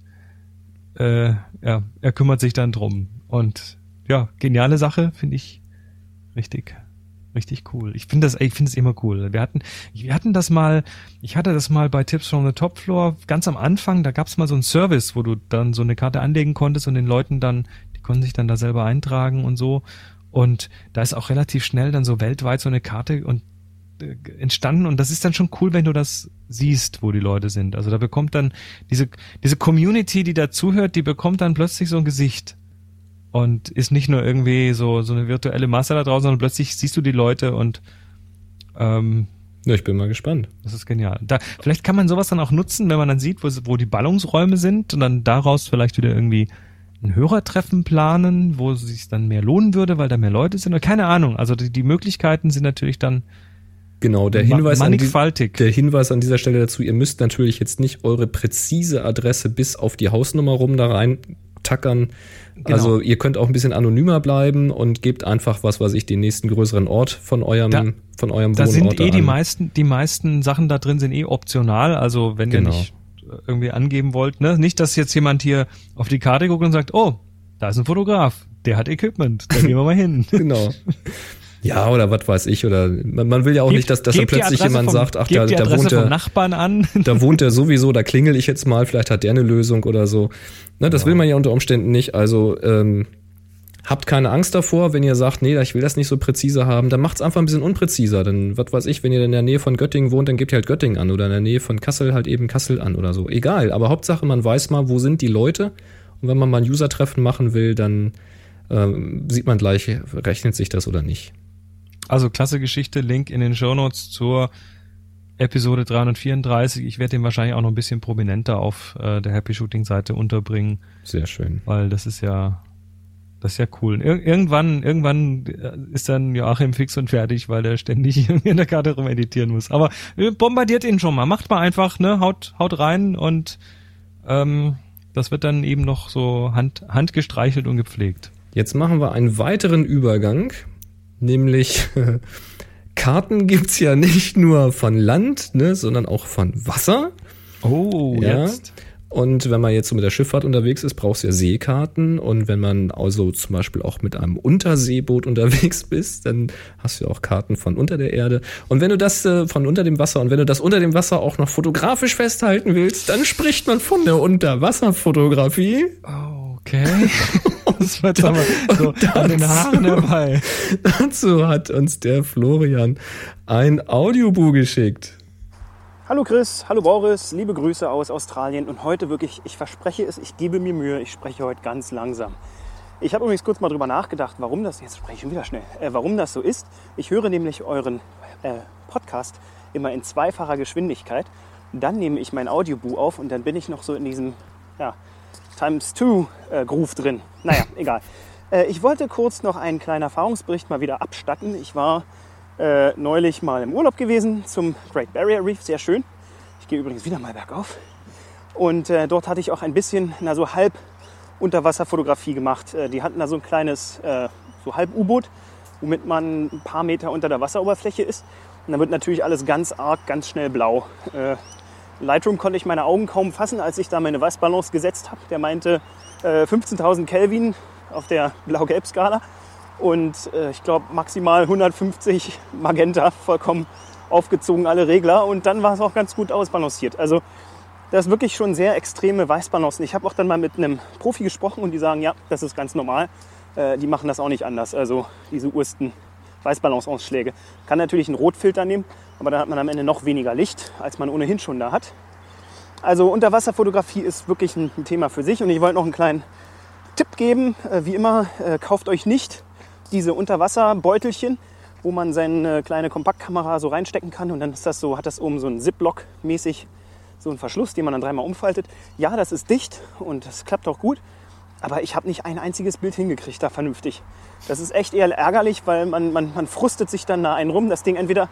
er kümmert sich dann drum. Und ja, geniale Sache, finde ich richtig cool. Ich finde es immer cool. Ich hatte das mal bei Tips from the Top Floor, ganz am Anfang, da gab es mal so einen Service, wo du dann so eine Karte anlegen konntest und den Leuten dann, die konnten sich dann da selber eintragen und so. Und da ist auch relativ schnell dann so weltweit so eine Karte entstanden und das ist dann schon cool, wenn du das siehst, wo die Leute sind. Also da bekommt dann diese Community, die da zuhört, die bekommt dann plötzlich so ein Gesicht. Und ist nicht nur irgendwie so eine virtuelle Masse da draußen, sondern plötzlich siehst du die Leute und ja, ich bin mal gespannt. Das ist genial. Vielleicht kann man sowas dann auch nutzen, wenn man dann sieht, wo die Ballungsräume sind und dann daraus vielleicht wieder irgendwie ein Hörertreffen planen, wo es sich dann mehr lohnen würde, weil da mehr Leute sind. Oder keine Ahnung. Also die Möglichkeiten sind natürlich dann genau, der Hinweis mannigfaltig. Der Hinweis an dieser Stelle dazu, ihr müsst natürlich jetzt nicht eure präzise Adresse bis auf die Hausnummer rum da rein tackern. Genau. Also ihr könnt auch ein bisschen anonymer bleiben und gebt einfach, was weiß ich, den nächsten größeren Ort von eurem Wohnort da sind an. Die meisten Sachen da drin sind optional. Also wenn ihr nicht irgendwie angeben wollt, ne? Nicht, dass jetzt jemand hier auf die Karte guckt und sagt, oh, da ist ein Fotograf, der hat Equipment, da gehen wir mal hin. Genau. Ja, oder was weiß ich, oder man will ja auch nicht, dass dann plötzlich jemand sagt, ach, da wohnt der Nachbarn an. Da wohnt der sowieso, da klingel ich jetzt mal, vielleicht hat der eine Lösung oder so. Ne, das will man ja unter Umständen nicht, also habt keine Angst davor, wenn ihr sagt, nee, ich will das nicht so präzise haben, dann macht's einfach ein bisschen unpräziser, dann, was weiß ich, wenn ihr in der Nähe von Göttingen wohnt, dann gebt ihr halt Göttingen an oder in der Nähe von Kassel halt eben Kassel an oder so, egal, aber Hauptsache, man weiß mal, wo sind die Leute und wenn man mal ein User-Treffen machen will, dann sieht man gleich, rechnet sich das oder nicht. Also klasse Geschichte, Link in den Shownotes zur Episode 334. Ich werde den wahrscheinlich auch noch ein bisschen prominenter auf der Happy Shooting Seite unterbringen. Sehr schön. Weil das ist ja cool. Irgendwann ist dann Joachim fix und fertig, weil der ständig in der Karte rumeditieren muss. Aber bombardiert ihn schon mal. Macht mal einfach, ne, haut rein und das wird dann eben noch so handgestreichelt und gepflegt. Jetzt machen wir einen weiteren Übergang. Nämlich Karten gibt's ja nicht nur von Land, ne, sondern auch von Wasser. Oh, ja. Jetzt. Und wenn man jetzt so mit der Schifffahrt unterwegs ist, brauchst du ja Seekarten. Und wenn man also zum Beispiel auch mit einem Unterseeboot unterwegs bist, dann hast du ja auch Karten von unter der Erde. Und wenn du das von unter dem Wasser und wenn du das unter dem Wasser auch noch fotografisch festhalten willst, dann spricht man von der Unterwasserfotografie. Oh, okay. Das wird aber so an den Haaren dabei. Dazu hat uns der Florian ein Audiobuch geschickt. Hallo Chris, hallo Boris, liebe Grüße aus Australien und heute wirklich, ich verspreche es, ich gebe mir Mühe, ich spreche heute ganz langsam. Ich habe übrigens kurz mal drüber nachgedacht, warum das so ist. Ich höre nämlich euren Podcast immer in zweifacher Geschwindigkeit. Dann nehme ich mein Audiobuch auf und dann bin ich noch so in diesem Times-2-Groove drin. Naja, egal. Ich wollte kurz noch einen kleinen Erfahrungsbericht mal wieder abstatten. Ich war neulich mal im Urlaub gewesen zum Great Barrier Reef, sehr schön. Ich gehe übrigens wieder mal bergauf. Und dort hatte ich auch ein bisschen so halb Unterwasserfotografie gemacht. Die hatten da so ein kleines so halb U-Boot, womit man ein paar Meter unter der Wasseroberfläche ist. Und dann wird natürlich alles ganz schnell blau. Lightroom konnte ich meine Augen kaum fassen, als ich da meine Weißbalance gesetzt habe. Der meinte 15.000 Kelvin auf der Blau-Gelb-Skala. Und ich glaube maximal 150 Magenta, vollkommen aufgezogen, alle Regler. Und dann war es auch ganz gut ausbalanciert. Also das ist wirklich schon sehr extreme Weißbalancen. Ich habe auch dann mal mit einem Profi gesprochen und die sagen, ja, das ist ganz normal. Die machen das auch nicht anders. Also diese ursten Weißbalance-Ausschläge. Kann natürlich einen Rotfilter nehmen, aber dann hat man am Ende noch weniger Licht, als man ohnehin schon da hat. Also Unterwasserfotografie ist wirklich ein Thema für sich. Und ich wollte noch einen kleinen Tipp geben. Wie immer, kauft euch nicht diese Unterwasserbeutelchen, wo man seine kleine Kompaktkamera so reinstecken kann und dann ist das so, hat das oben so ein Ziplock-mäßig, so einen Verschluss, den man dann 3-mal umfaltet. Ja, das ist dicht und das klappt auch gut, aber ich habe nicht ein einziges Bild hingekriegt da vernünftig. Das ist echt eher ärgerlich, weil man frustet sich dann da einen rum. Das Ding entweder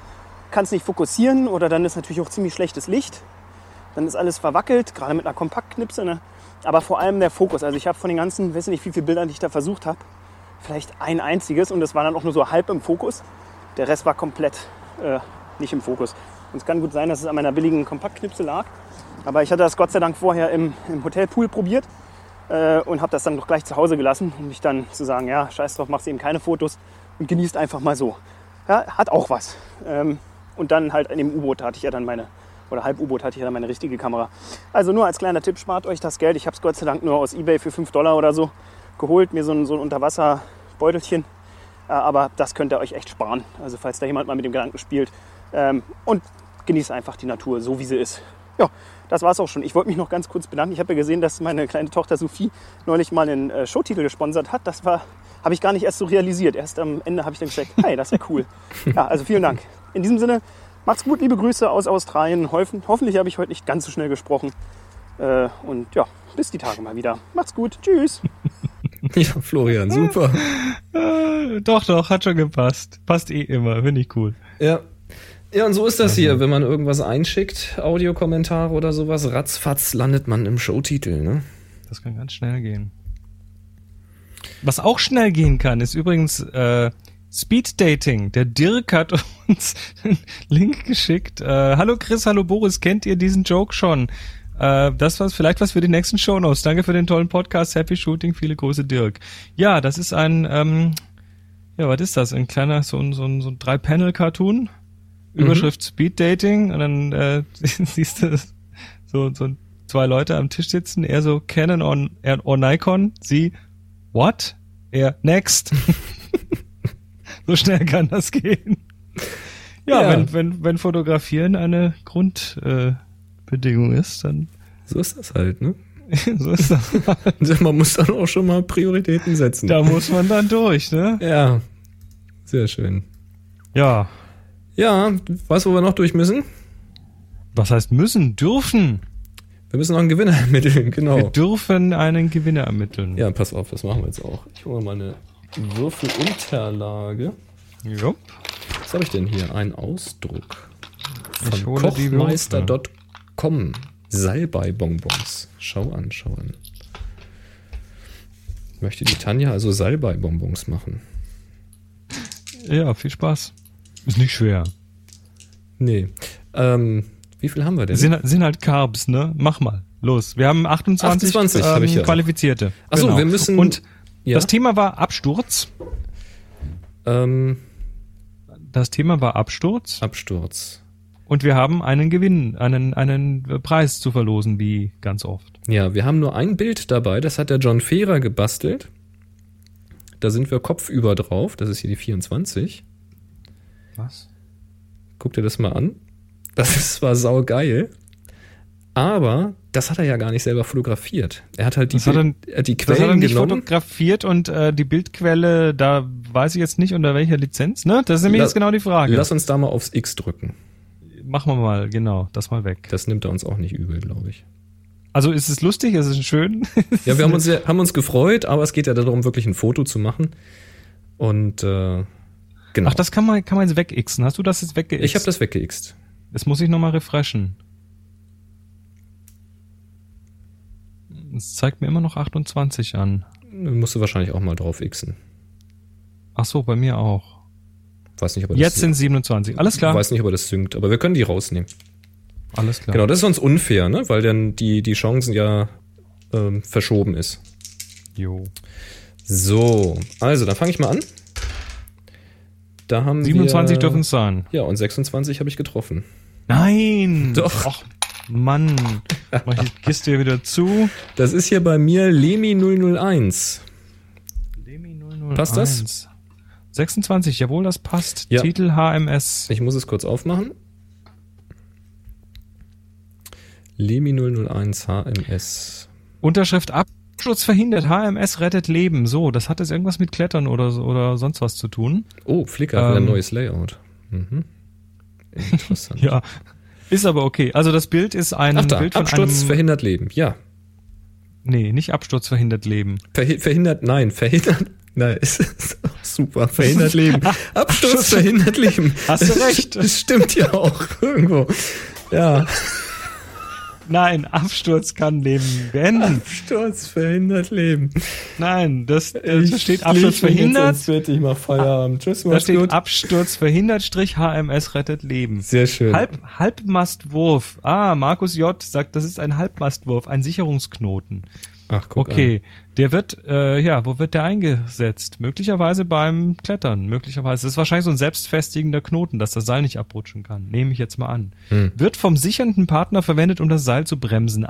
kann es nicht fokussieren oder dann ist natürlich auch ziemlich schlechtes Licht. Dann ist alles verwackelt, gerade mit einer Kompaktknipse. Ne? Aber vor allem der Fokus. Also ich habe von den ganzen, weiß nicht, wie viele Bilder ich da versucht habe, vielleicht ein einziges und das war dann auch nur so halb im Fokus. Der Rest war komplett nicht im Fokus. Und es kann gut sein, dass es an meiner billigen Kompaktknipse lag. Aber ich hatte das Gott sei Dank vorher im Hotelpool probiert und habe das dann doch gleich zu Hause gelassen, um mich dann zu sagen, ja, scheiß drauf, machst eben keine Fotos und genießt einfach mal so. Ja, hat auch was. Und dann halt in dem U-Boot hatte ich ja dann oder Halb-U-Boot hatte ich ja dann meine richtige Kamera. Also nur als kleiner Tipp, spart euch das Geld. Ich habe es Gott sei Dank nur aus eBay für $5 oder so geholt, mir so ein Unterwasserbeutelchen. Aber das könnt ihr euch echt sparen. Also falls da jemand mal mit dem Gedanken spielt. Und genießt einfach die Natur, so wie sie ist. Ja, das war's auch schon. Ich wollte mich noch ganz kurz bedanken. Ich habe ja gesehen, dass meine kleine Tochter Sophie neulich mal einen Showtitel gesponsert hat. Das habe ich gar nicht erst so realisiert. Erst am Ende habe ich dann gesagt, hey, das wäre cool. Ja, also vielen Dank. In diesem Sinne, macht's gut, liebe Grüße aus Australien. Hoffentlich habe ich heute nicht ganz so schnell gesprochen. Und ja, bis die Tage mal wieder. Macht's gut. Tschüss. Ja, Florian, super. Doch, hat schon gepasst. Passt eh immer, finde ich cool. Ja. Ja, und so ist das hier, wenn man irgendwas einschickt, Audiokommentare oder sowas, ratzfatz landet man im Showtitel, ne? Das kann ganz schnell gehen. Was auch schnell gehen kann, ist übrigens Speed Dating. Der Dirk hat uns einen Link geschickt. Hallo Chris, hallo Boris, kennt ihr diesen Joke schon? Das war vielleicht was für die nächsten Shownotes. Danke für den tollen Podcast, Happy Shooting, viele Große Dirk. Ja, das ist ein, was ist das? Ein kleiner, so ein 3-Panel-Cartoon. Überschrift Speed Dating und dann siehst du so 2 Leute am Tisch sitzen, er so Canon or Nikon, sie what? Er next. So schnell kann das gehen. Ja. Wenn Fotografieren eine Grundbedingung ist, dann so ist das halt, ne? So ist das halt. Man muss dann auch schon mal Prioritäten setzen. Da muss man dann durch, ne? Ja, sehr schön. Ja. Ja, weißt du, wo wir noch durch müssen? Was heißt müssen? Dürfen. Wir müssen noch einen Gewinner ermitteln, genau. Wir dürfen einen Gewinner ermitteln. Ja, pass auf, das machen wir jetzt auch. Ich hole mal eine Würfelunterlage. Jupp. Was habe ich denn hier? Ein Ausdruck Ich von hole die kochmeister.com. Salbei-Bonbons. Schau an. Möchte die Tanja also Salbei-Bonbons machen? Ja, viel Spaß. Ist nicht schwer. Nee. Wie viel haben wir denn? Sind halt Carbs, ne? Mach mal. Los. Wir haben 28 hab ich ja. Qualifizierte. Achso, genau. Wir müssen... Und ja? das Thema war Absturz. Das Thema war Absturz. Und wir haben einen Gewinn, einen Preis zu verlosen, wie ganz oft. Ja, wir haben nur ein Bild dabei. Das hat der John Fehrer gebastelt. Da sind wir kopfüber drauf. Das ist hier die 24. Was? Guck dir das mal an. Das ist zwar saugeil, aber das hat er ja gar nicht selber fotografiert. Er hat halt die Quellen das hat er nicht genommen. Fotografiert und die Bildquelle, da weiß ich jetzt nicht unter welcher Lizenz, ne? Das ist nämlich jetzt genau die Frage. Lass uns da mal aufs X drücken. Machen wir mal, genau, das mal weg. Das nimmt er uns auch nicht übel, glaube ich. Also ist es lustig, ist es schön? Ja, wir haben uns gefreut, aber es geht ja darum, wirklich ein Foto zu machen. Und genau. Ach, das kann man jetzt wegixen. Hast du das jetzt weggeixt? Ich habe das weggeixt. Das muss ich nochmal refreshen. Es zeigt mir immer noch 28 an. Musst du wahrscheinlich auch mal drauf xen. Ach so, bei mir auch. Weiß nicht, ob jetzt sind 27. Alles klar. Weiß nicht, ob er das synkt, aber wir können die rausnehmen. Alles klar. Genau, das ist sonst unfair, ne? Weil dann die Chancen ja verschoben ist. Jo. So, also dann fange ich mal an. Da haben 27 wir, dürfen es sein. Ja, und 26 habe ich getroffen. Nein! Doch. Och, Mann. Mach ich die Kiste hier wieder zu. Das ist hier bei mir Lemi 001. Lemi 001. Passt das? 26, jawohl, das passt. Ja. Titel HMS. Ich muss es kurz aufmachen. Lemi 001 HMS. Unterschrift Absturz verhindert, HMS rettet Leben. So, das hat jetzt irgendwas mit Klettern oder sonst was zu tun. Oh, Flickr hat ein neues Layout. Mhm. Interessant. Ja, ist aber okay. Also das Bild ist ein Bild von Absturz verhindert Leben, ja. Nee, nicht Absturz verhindert Leben. Verhindert, nein, ist super. Verhindert Leben. Absturz verhindert Leben. Hast du recht. Das stimmt ja auch irgendwo. Ja. Nein, Absturz kann Leben beenden. Absturz verhindert Leben. Nein, das steht Absturz verhindert. Ich mach Feierabend. Tschüss, Da steht Absturz verhindert, HMS rettet Leben. Sehr schön. Halbmastwurf. Markus J. sagt, das ist ein Halbmastwurf, ein Sicherungsknoten. Ach, guck Okay, an. der wird, wo wird der eingesetzt? Möglicherweise beim Klettern. Möglicherweise. Das ist wahrscheinlich so ein selbstfestigender Knoten, dass das Seil nicht abrutschen kann. Nehme ich jetzt mal an. Wird vom sichernden Partner verwendet, um das Seil zu bremsen.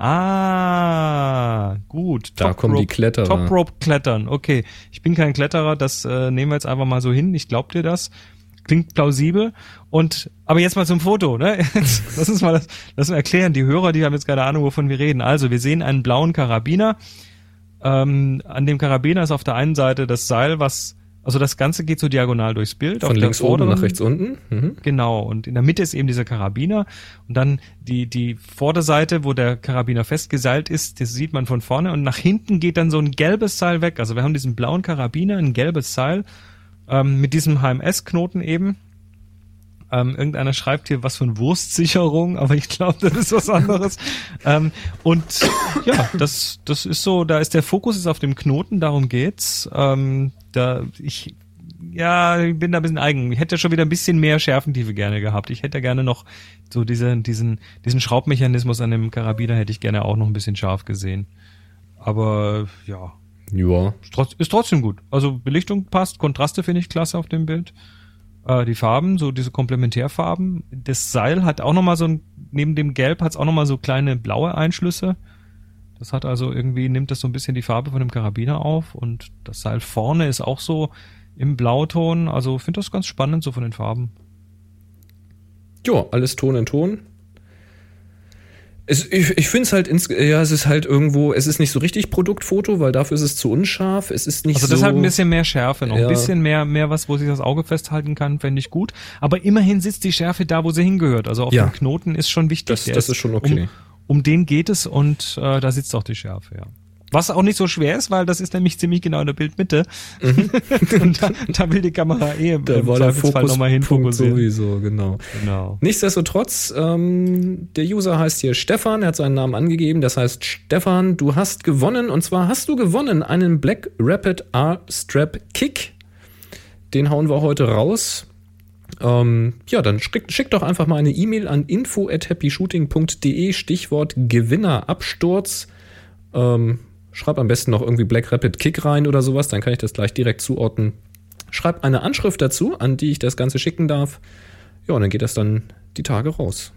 Gut. Da kommen die Kletterer. Top Rope klettern. Okay, ich bin kein Kletterer, das nehmen wir jetzt einfach mal so hin. Ich glaub dir das. Klingt plausibel. Aber jetzt mal zum Foto, ne? Lass uns erklären. Die Hörer, die haben jetzt keine Ahnung, wovon wir reden. Also, wir sehen einen blauen Karabiner. An dem Karabiner ist auf der einen Seite das Seil, das Ganze geht so diagonal durchs Bild. Von links oben nach rechts unten. Mhm. Genau. Und in der Mitte ist eben dieser Karabiner. Und dann die Vorderseite, wo der Karabiner festgeseilt ist, das sieht man von vorne. Und nach hinten geht dann so ein gelbes Seil weg. Also, wir haben diesen blauen Karabiner, ein gelbes Seil, mit diesem HMS-Knoten eben. Irgendeiner schreibt hier was von Wurstsicherung, aber ich glaube, das ist was anderes. Und ja, das ist so, da ist der Fokus ist auf dem Knoten, darum geht's. Ich bin da ein bisschen eigen. Ich hätte schon wieder ein bisschen mehr Schärfentiefe gerne gehabt. Ich hätte gerne noch so diesen Schraubmechanismus an dem Karabiner hätte ich gerne auch noch ein bisschen scharf gesehen. Aber ja. Ja. Ist trotzdem gut. Also Belichtung passt, Kontraste finde ich klasse auf dem Bild. Die Farben, so diese Komplementärfarben. Das Seil hat auch nochmal neben dem Gelb hat es auch nochmal so kleine blaue Einschlüsse. Das hat also nimmt das so ein bisschen die Farbe von dem Karabiner auf und das Seil vorne ist auch so im Blauton. Also finde das ganz spannend so von den Farben. Ja, alles Ton in Ton. Ich finde es halt, es ist halt irgendwo, es ist nicht so richtig Produktfoto, weil dafür ist es zu unscharf. Es ist nicht so. Also deshalb ein bisschen mehr Schärfe noch. Ja. Ein bisschen mehr was, wo sich das Auge festhalten kann, fände ich gut. Aber immerhin sitzt die Schärfe da, wo sie hingehört. Also auf dem Knoten ist schon wichtig. Das ist schon okay. Um den geht es und da sitzt auch die Schärfe, ja. Was auch nicht so schwer ist, weil das ist nämlich ziemlich genau in der Bildmitte. Mhm. Und da will die Kamera im Zweifelsfall nochmal hinfokussieren. Sowieso, genau. Nichtsdestotrotz, der User heißt hier Stefan, er hat seinen Namen angegeben, das heißt Stefan, du hast gewonnen, und zwar hast du gewonnen einen Black Rapid R-Strap Kick. Den hauen wir heute raus. Dann schick doch einfach mal eine E-Mail an info@happyshooting.de, Stichwort Gewinner Absturz. Schreib am besten noch irgendwie Black Rapid Kick rein oder sowas, dann kann ich das gleich direkt zuordnen. Schreib eine Anschrift dazu, an die ich das Ganze schicken darf. Ja, und dann geht das dann die Tage raus.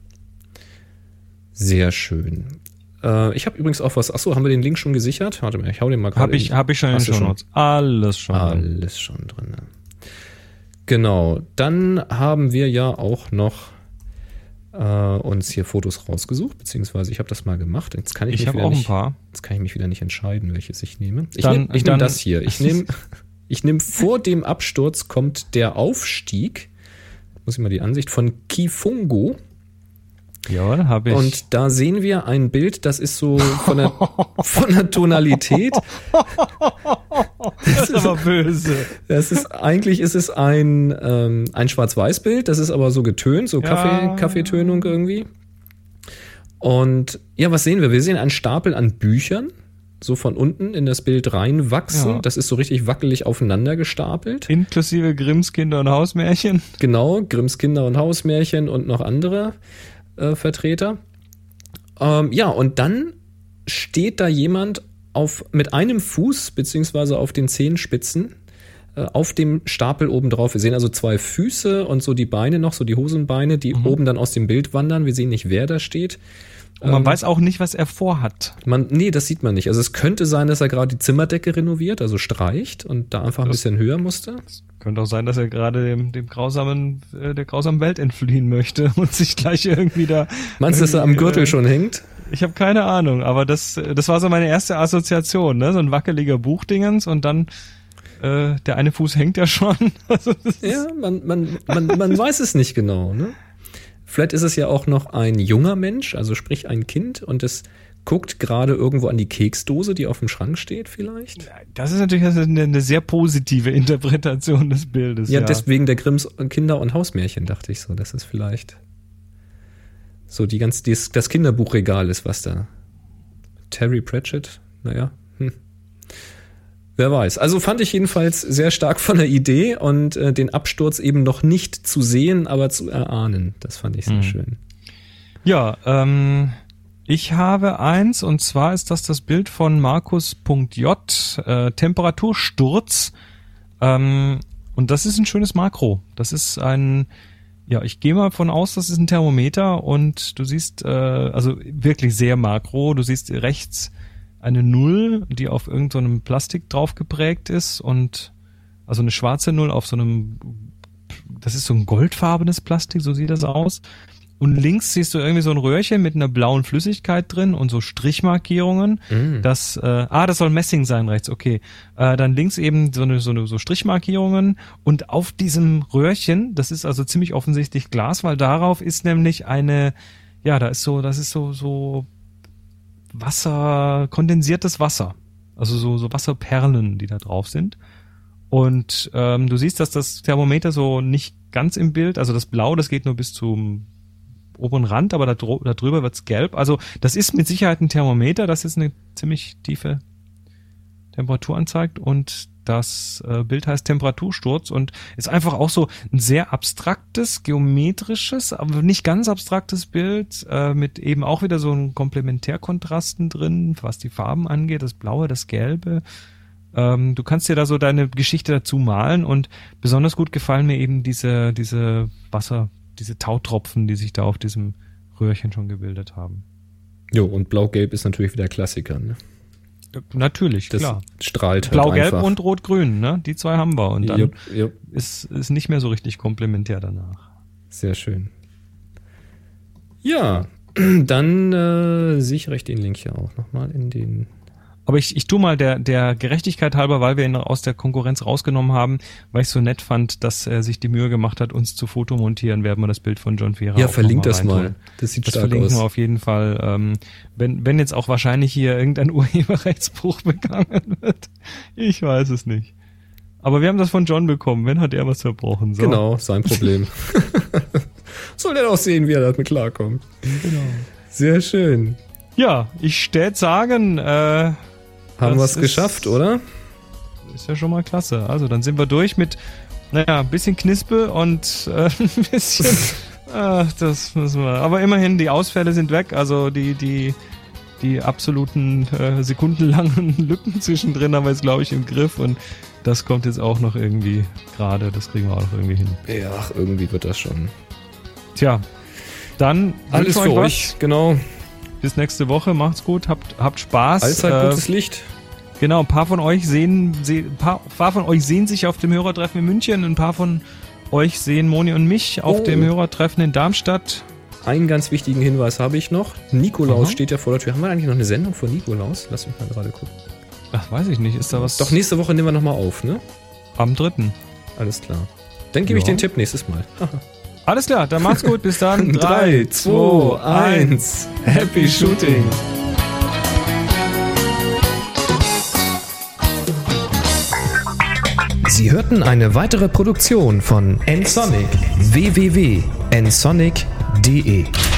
Sehr schön. Ich habe übrigens auch was. Achso, haben wir den Link schon gesichert? Warte mal, ich hau den mal gerade. Hab ich schon in den Shownotes. Alles schon drin. Genau, dann haben wir ja auch noch uns hier Fotos rausgesucht, beziehungsweise ich habe das mal gemacht. Jetzt kann ich habe auch ein paar. Jetzt kann ich mich wieder nicht entscheiden, welches ich nehme. Ich nehme das hier. Ich nehme vor dem Absturz kommt der Aufstieg. Muss ich mal die Ansicht von Kifungo. Ja, habe ich. Und da sehen wir ein Bild, das ist so von der Tonalität. Das ist aber böse. Eigentlich ist es ein Schwarz-Weiß-Bild, das ist aber so getönt, so Kaffeetönung irgendwie. Und ja, was sehen wir? Wir sehen einen Stapel an Büchern, so von unten in das Bild reinwachsen. Ja. Das ist so richtig wackelig aufeinander gestapelt. Inklusive Grimms Kinder- und Hausmärchen. Genau, Grimms Kinder- und Hausmärchen und noch andere Vertreter. Und dann steht da jemand mit einem Fuß beziehungsweise auf den Zehenspitzen auf dem Stapel oben drauf. Wir sehen also 2 Füße und so die Beine noch, so die Hosenbeine, die oben dann aus dem Bild wandern. Wir sehen nicht, wer da steht. Und man weiß auch nicht, was er vorhat. Nee, das sieht man nicht. Also es könnte sein, dass er gerade die Zimmerdecke renoviert, also streicht und da einfach ein bisschen höher musste. Könnte auch sein, dass er gerade der grausamen Welt entfliehen möchte und sich gleich irgendwie da... Meinst du, dass er am Gürtel schon hängt? Ich habe keine Ahnung, aber das war so meine erste Assoziation, ne? So ein wackeliger Buchdingens und dann der eine Fuß hängt ja schon. Also man weiß es nicht genau, ne? Vielleicht ist es ja auch noch ein junger Mensch, also sprich ein Kind, und es guckt gerade irgendwo an die Keksdose, die auf dem Schrank steht vielleicht. Das ist natürlich eine sehr positive Interpretation des Bildes. Ja, deswegen der Grimms Kinder- und Hausmärchen, dachte ich so, dass es vielleicht so das Kinderbuchregal ist, was da. Terry Pratchett, naja, wer weiß. Also fand ich jedenfalls sehr stark von der Idee und den Absturz eben noch nicht zu sehen, aber zu erahnen. Das fand ich sehr schön. Ja, ich habe eins, und zwar ist das Bild von Markus.j, Temperatursturz. Und das ist ein schönes Makro. Das ist ich gehe mal von aus, das ist ein Thermometer, und du siehst, also wirklich sehr makro, du siehst rechts eine 0, die auf irgendeinem Plastik drauf geprägt ist, und also eine schwarze 0 auf so einem, das ist so ein goldfarbenes Plastik, so sieht das aus. Und links siehst du irgendwie so ein Röhrchen mit einer blauen Flüssigkeit drin und so Strichmarkierungen. Das soll Messing sein rechts, okay. Dann links eben so Strichmarkierungen, und auf diesem Röhrchen, das ist also ziemlich offensichtlich Glas, weil darauf ist nämlich das ist so Wasser, kondensiertes Wasser. Also so Wasserperlen, die da drauf sind. Und du siehst, dass das Thermometer so nicht ganz im Bild, also das Blau, das geht nur bis zum oberen Rand, aber da drüber wird's gelb. Also das ist mit Sicherheit ein Thermometer, das jetzt eine ziemlich tiefe Temperatur anzeigt, und das Bild heißt Temperatursturz und ist einfach auch so ein sehr abstraktes, geometrisches, aber nicht ganz abstraktes Bild, mit eben auch wieder so einen Komplementärkontrasten drin, was die Farben angeht, das Blaue, das Gelbe. Du kannst dir da so deine Geschichte dazu malen, und besonders gut gefallen mir eben diese Tautropfen, die sich da auf diesem Röhrchen schon gebildet haben. Jo, und Blau-Gelb ist natürlich wieder Klassiker, ne? Natürlich, das klar. Strahlt halt Blau-Gelb einfach. und Rot-Grün, ne? Die zwei haben wir, und dann Jupp. ist nicht mehr so richtig komplementär danach. Sehr schön. Ja, dann sichere ich den Link ja auch nochmal in den... Aber ich tue mal der Gerechtigkeit halber, weil wir ihn aus der Konkurrenz rausgenommen haben, weil ich so nett fand, dass er sich die Mühe gemacht hat, uns zu fotomontieren, werden wir das Bild von John Ferrer. Ja, verlinkt das mal. Das sieht stark aus. Das verlinken wir auf jeden Fall. Wenn jetzt auch wahrscheinlich hier irgendein Urheberrechtsbruch begangen wird. Ich weiß es nicht. Aber wir haben das von John bekommen. Wenn hat er was verbrochen? So. Genau, sein Problem. Soll der doch sehen, wie er damit klarkommt. Genau. Sehr schön. Ja, ich stät sagen, haben wir es geschafft, oder? Ist ja schon mal klasse. Also dann sind wir durch mit, ein bisschen Knispel und ein bisschen, das müssen wir. Aber immerhin, die Ausfälle sind weg, also die absoluten sekundenlangen Lücken zwischendrin haben wir jetzt, glaube ich, im Griff, und das kommt jetzt auch noch irgendwie gerade, das kriegen wir auch noch irgendwie hin. Ja, irgendwie wird das schon. Tja, dann alles für euch, genau. Bis nächste Woche, macht's gut, habt Spaß. Allzeit gutes Licht. Genau, ein paar von euch sehen sich auf dem Hörertreffen in München, ein paar von euch sehen Moni und mich auf dem Hörertreffen in Darmstadt. Einen ganz wichtigen Hinweis habe ich noch. Nikolaus steht ja vor der Tür. Haben wir eigentlich noch eine Sendung von Nikolaus? Lass mich mal gerade gucken. Ach, weiß ich nicht. Ist da was? Doch, nächste Woche nehmen wir nochmal auf, ne? Am 3. Alles klar. Dann gebe ich den Tipp nächstes Mal. Alles klar, dann macht's gut, bis dann. 3, 2, 1. Happy Shooting! Sie hörten eine weitere Produktion von nsonic. www.nsonic.de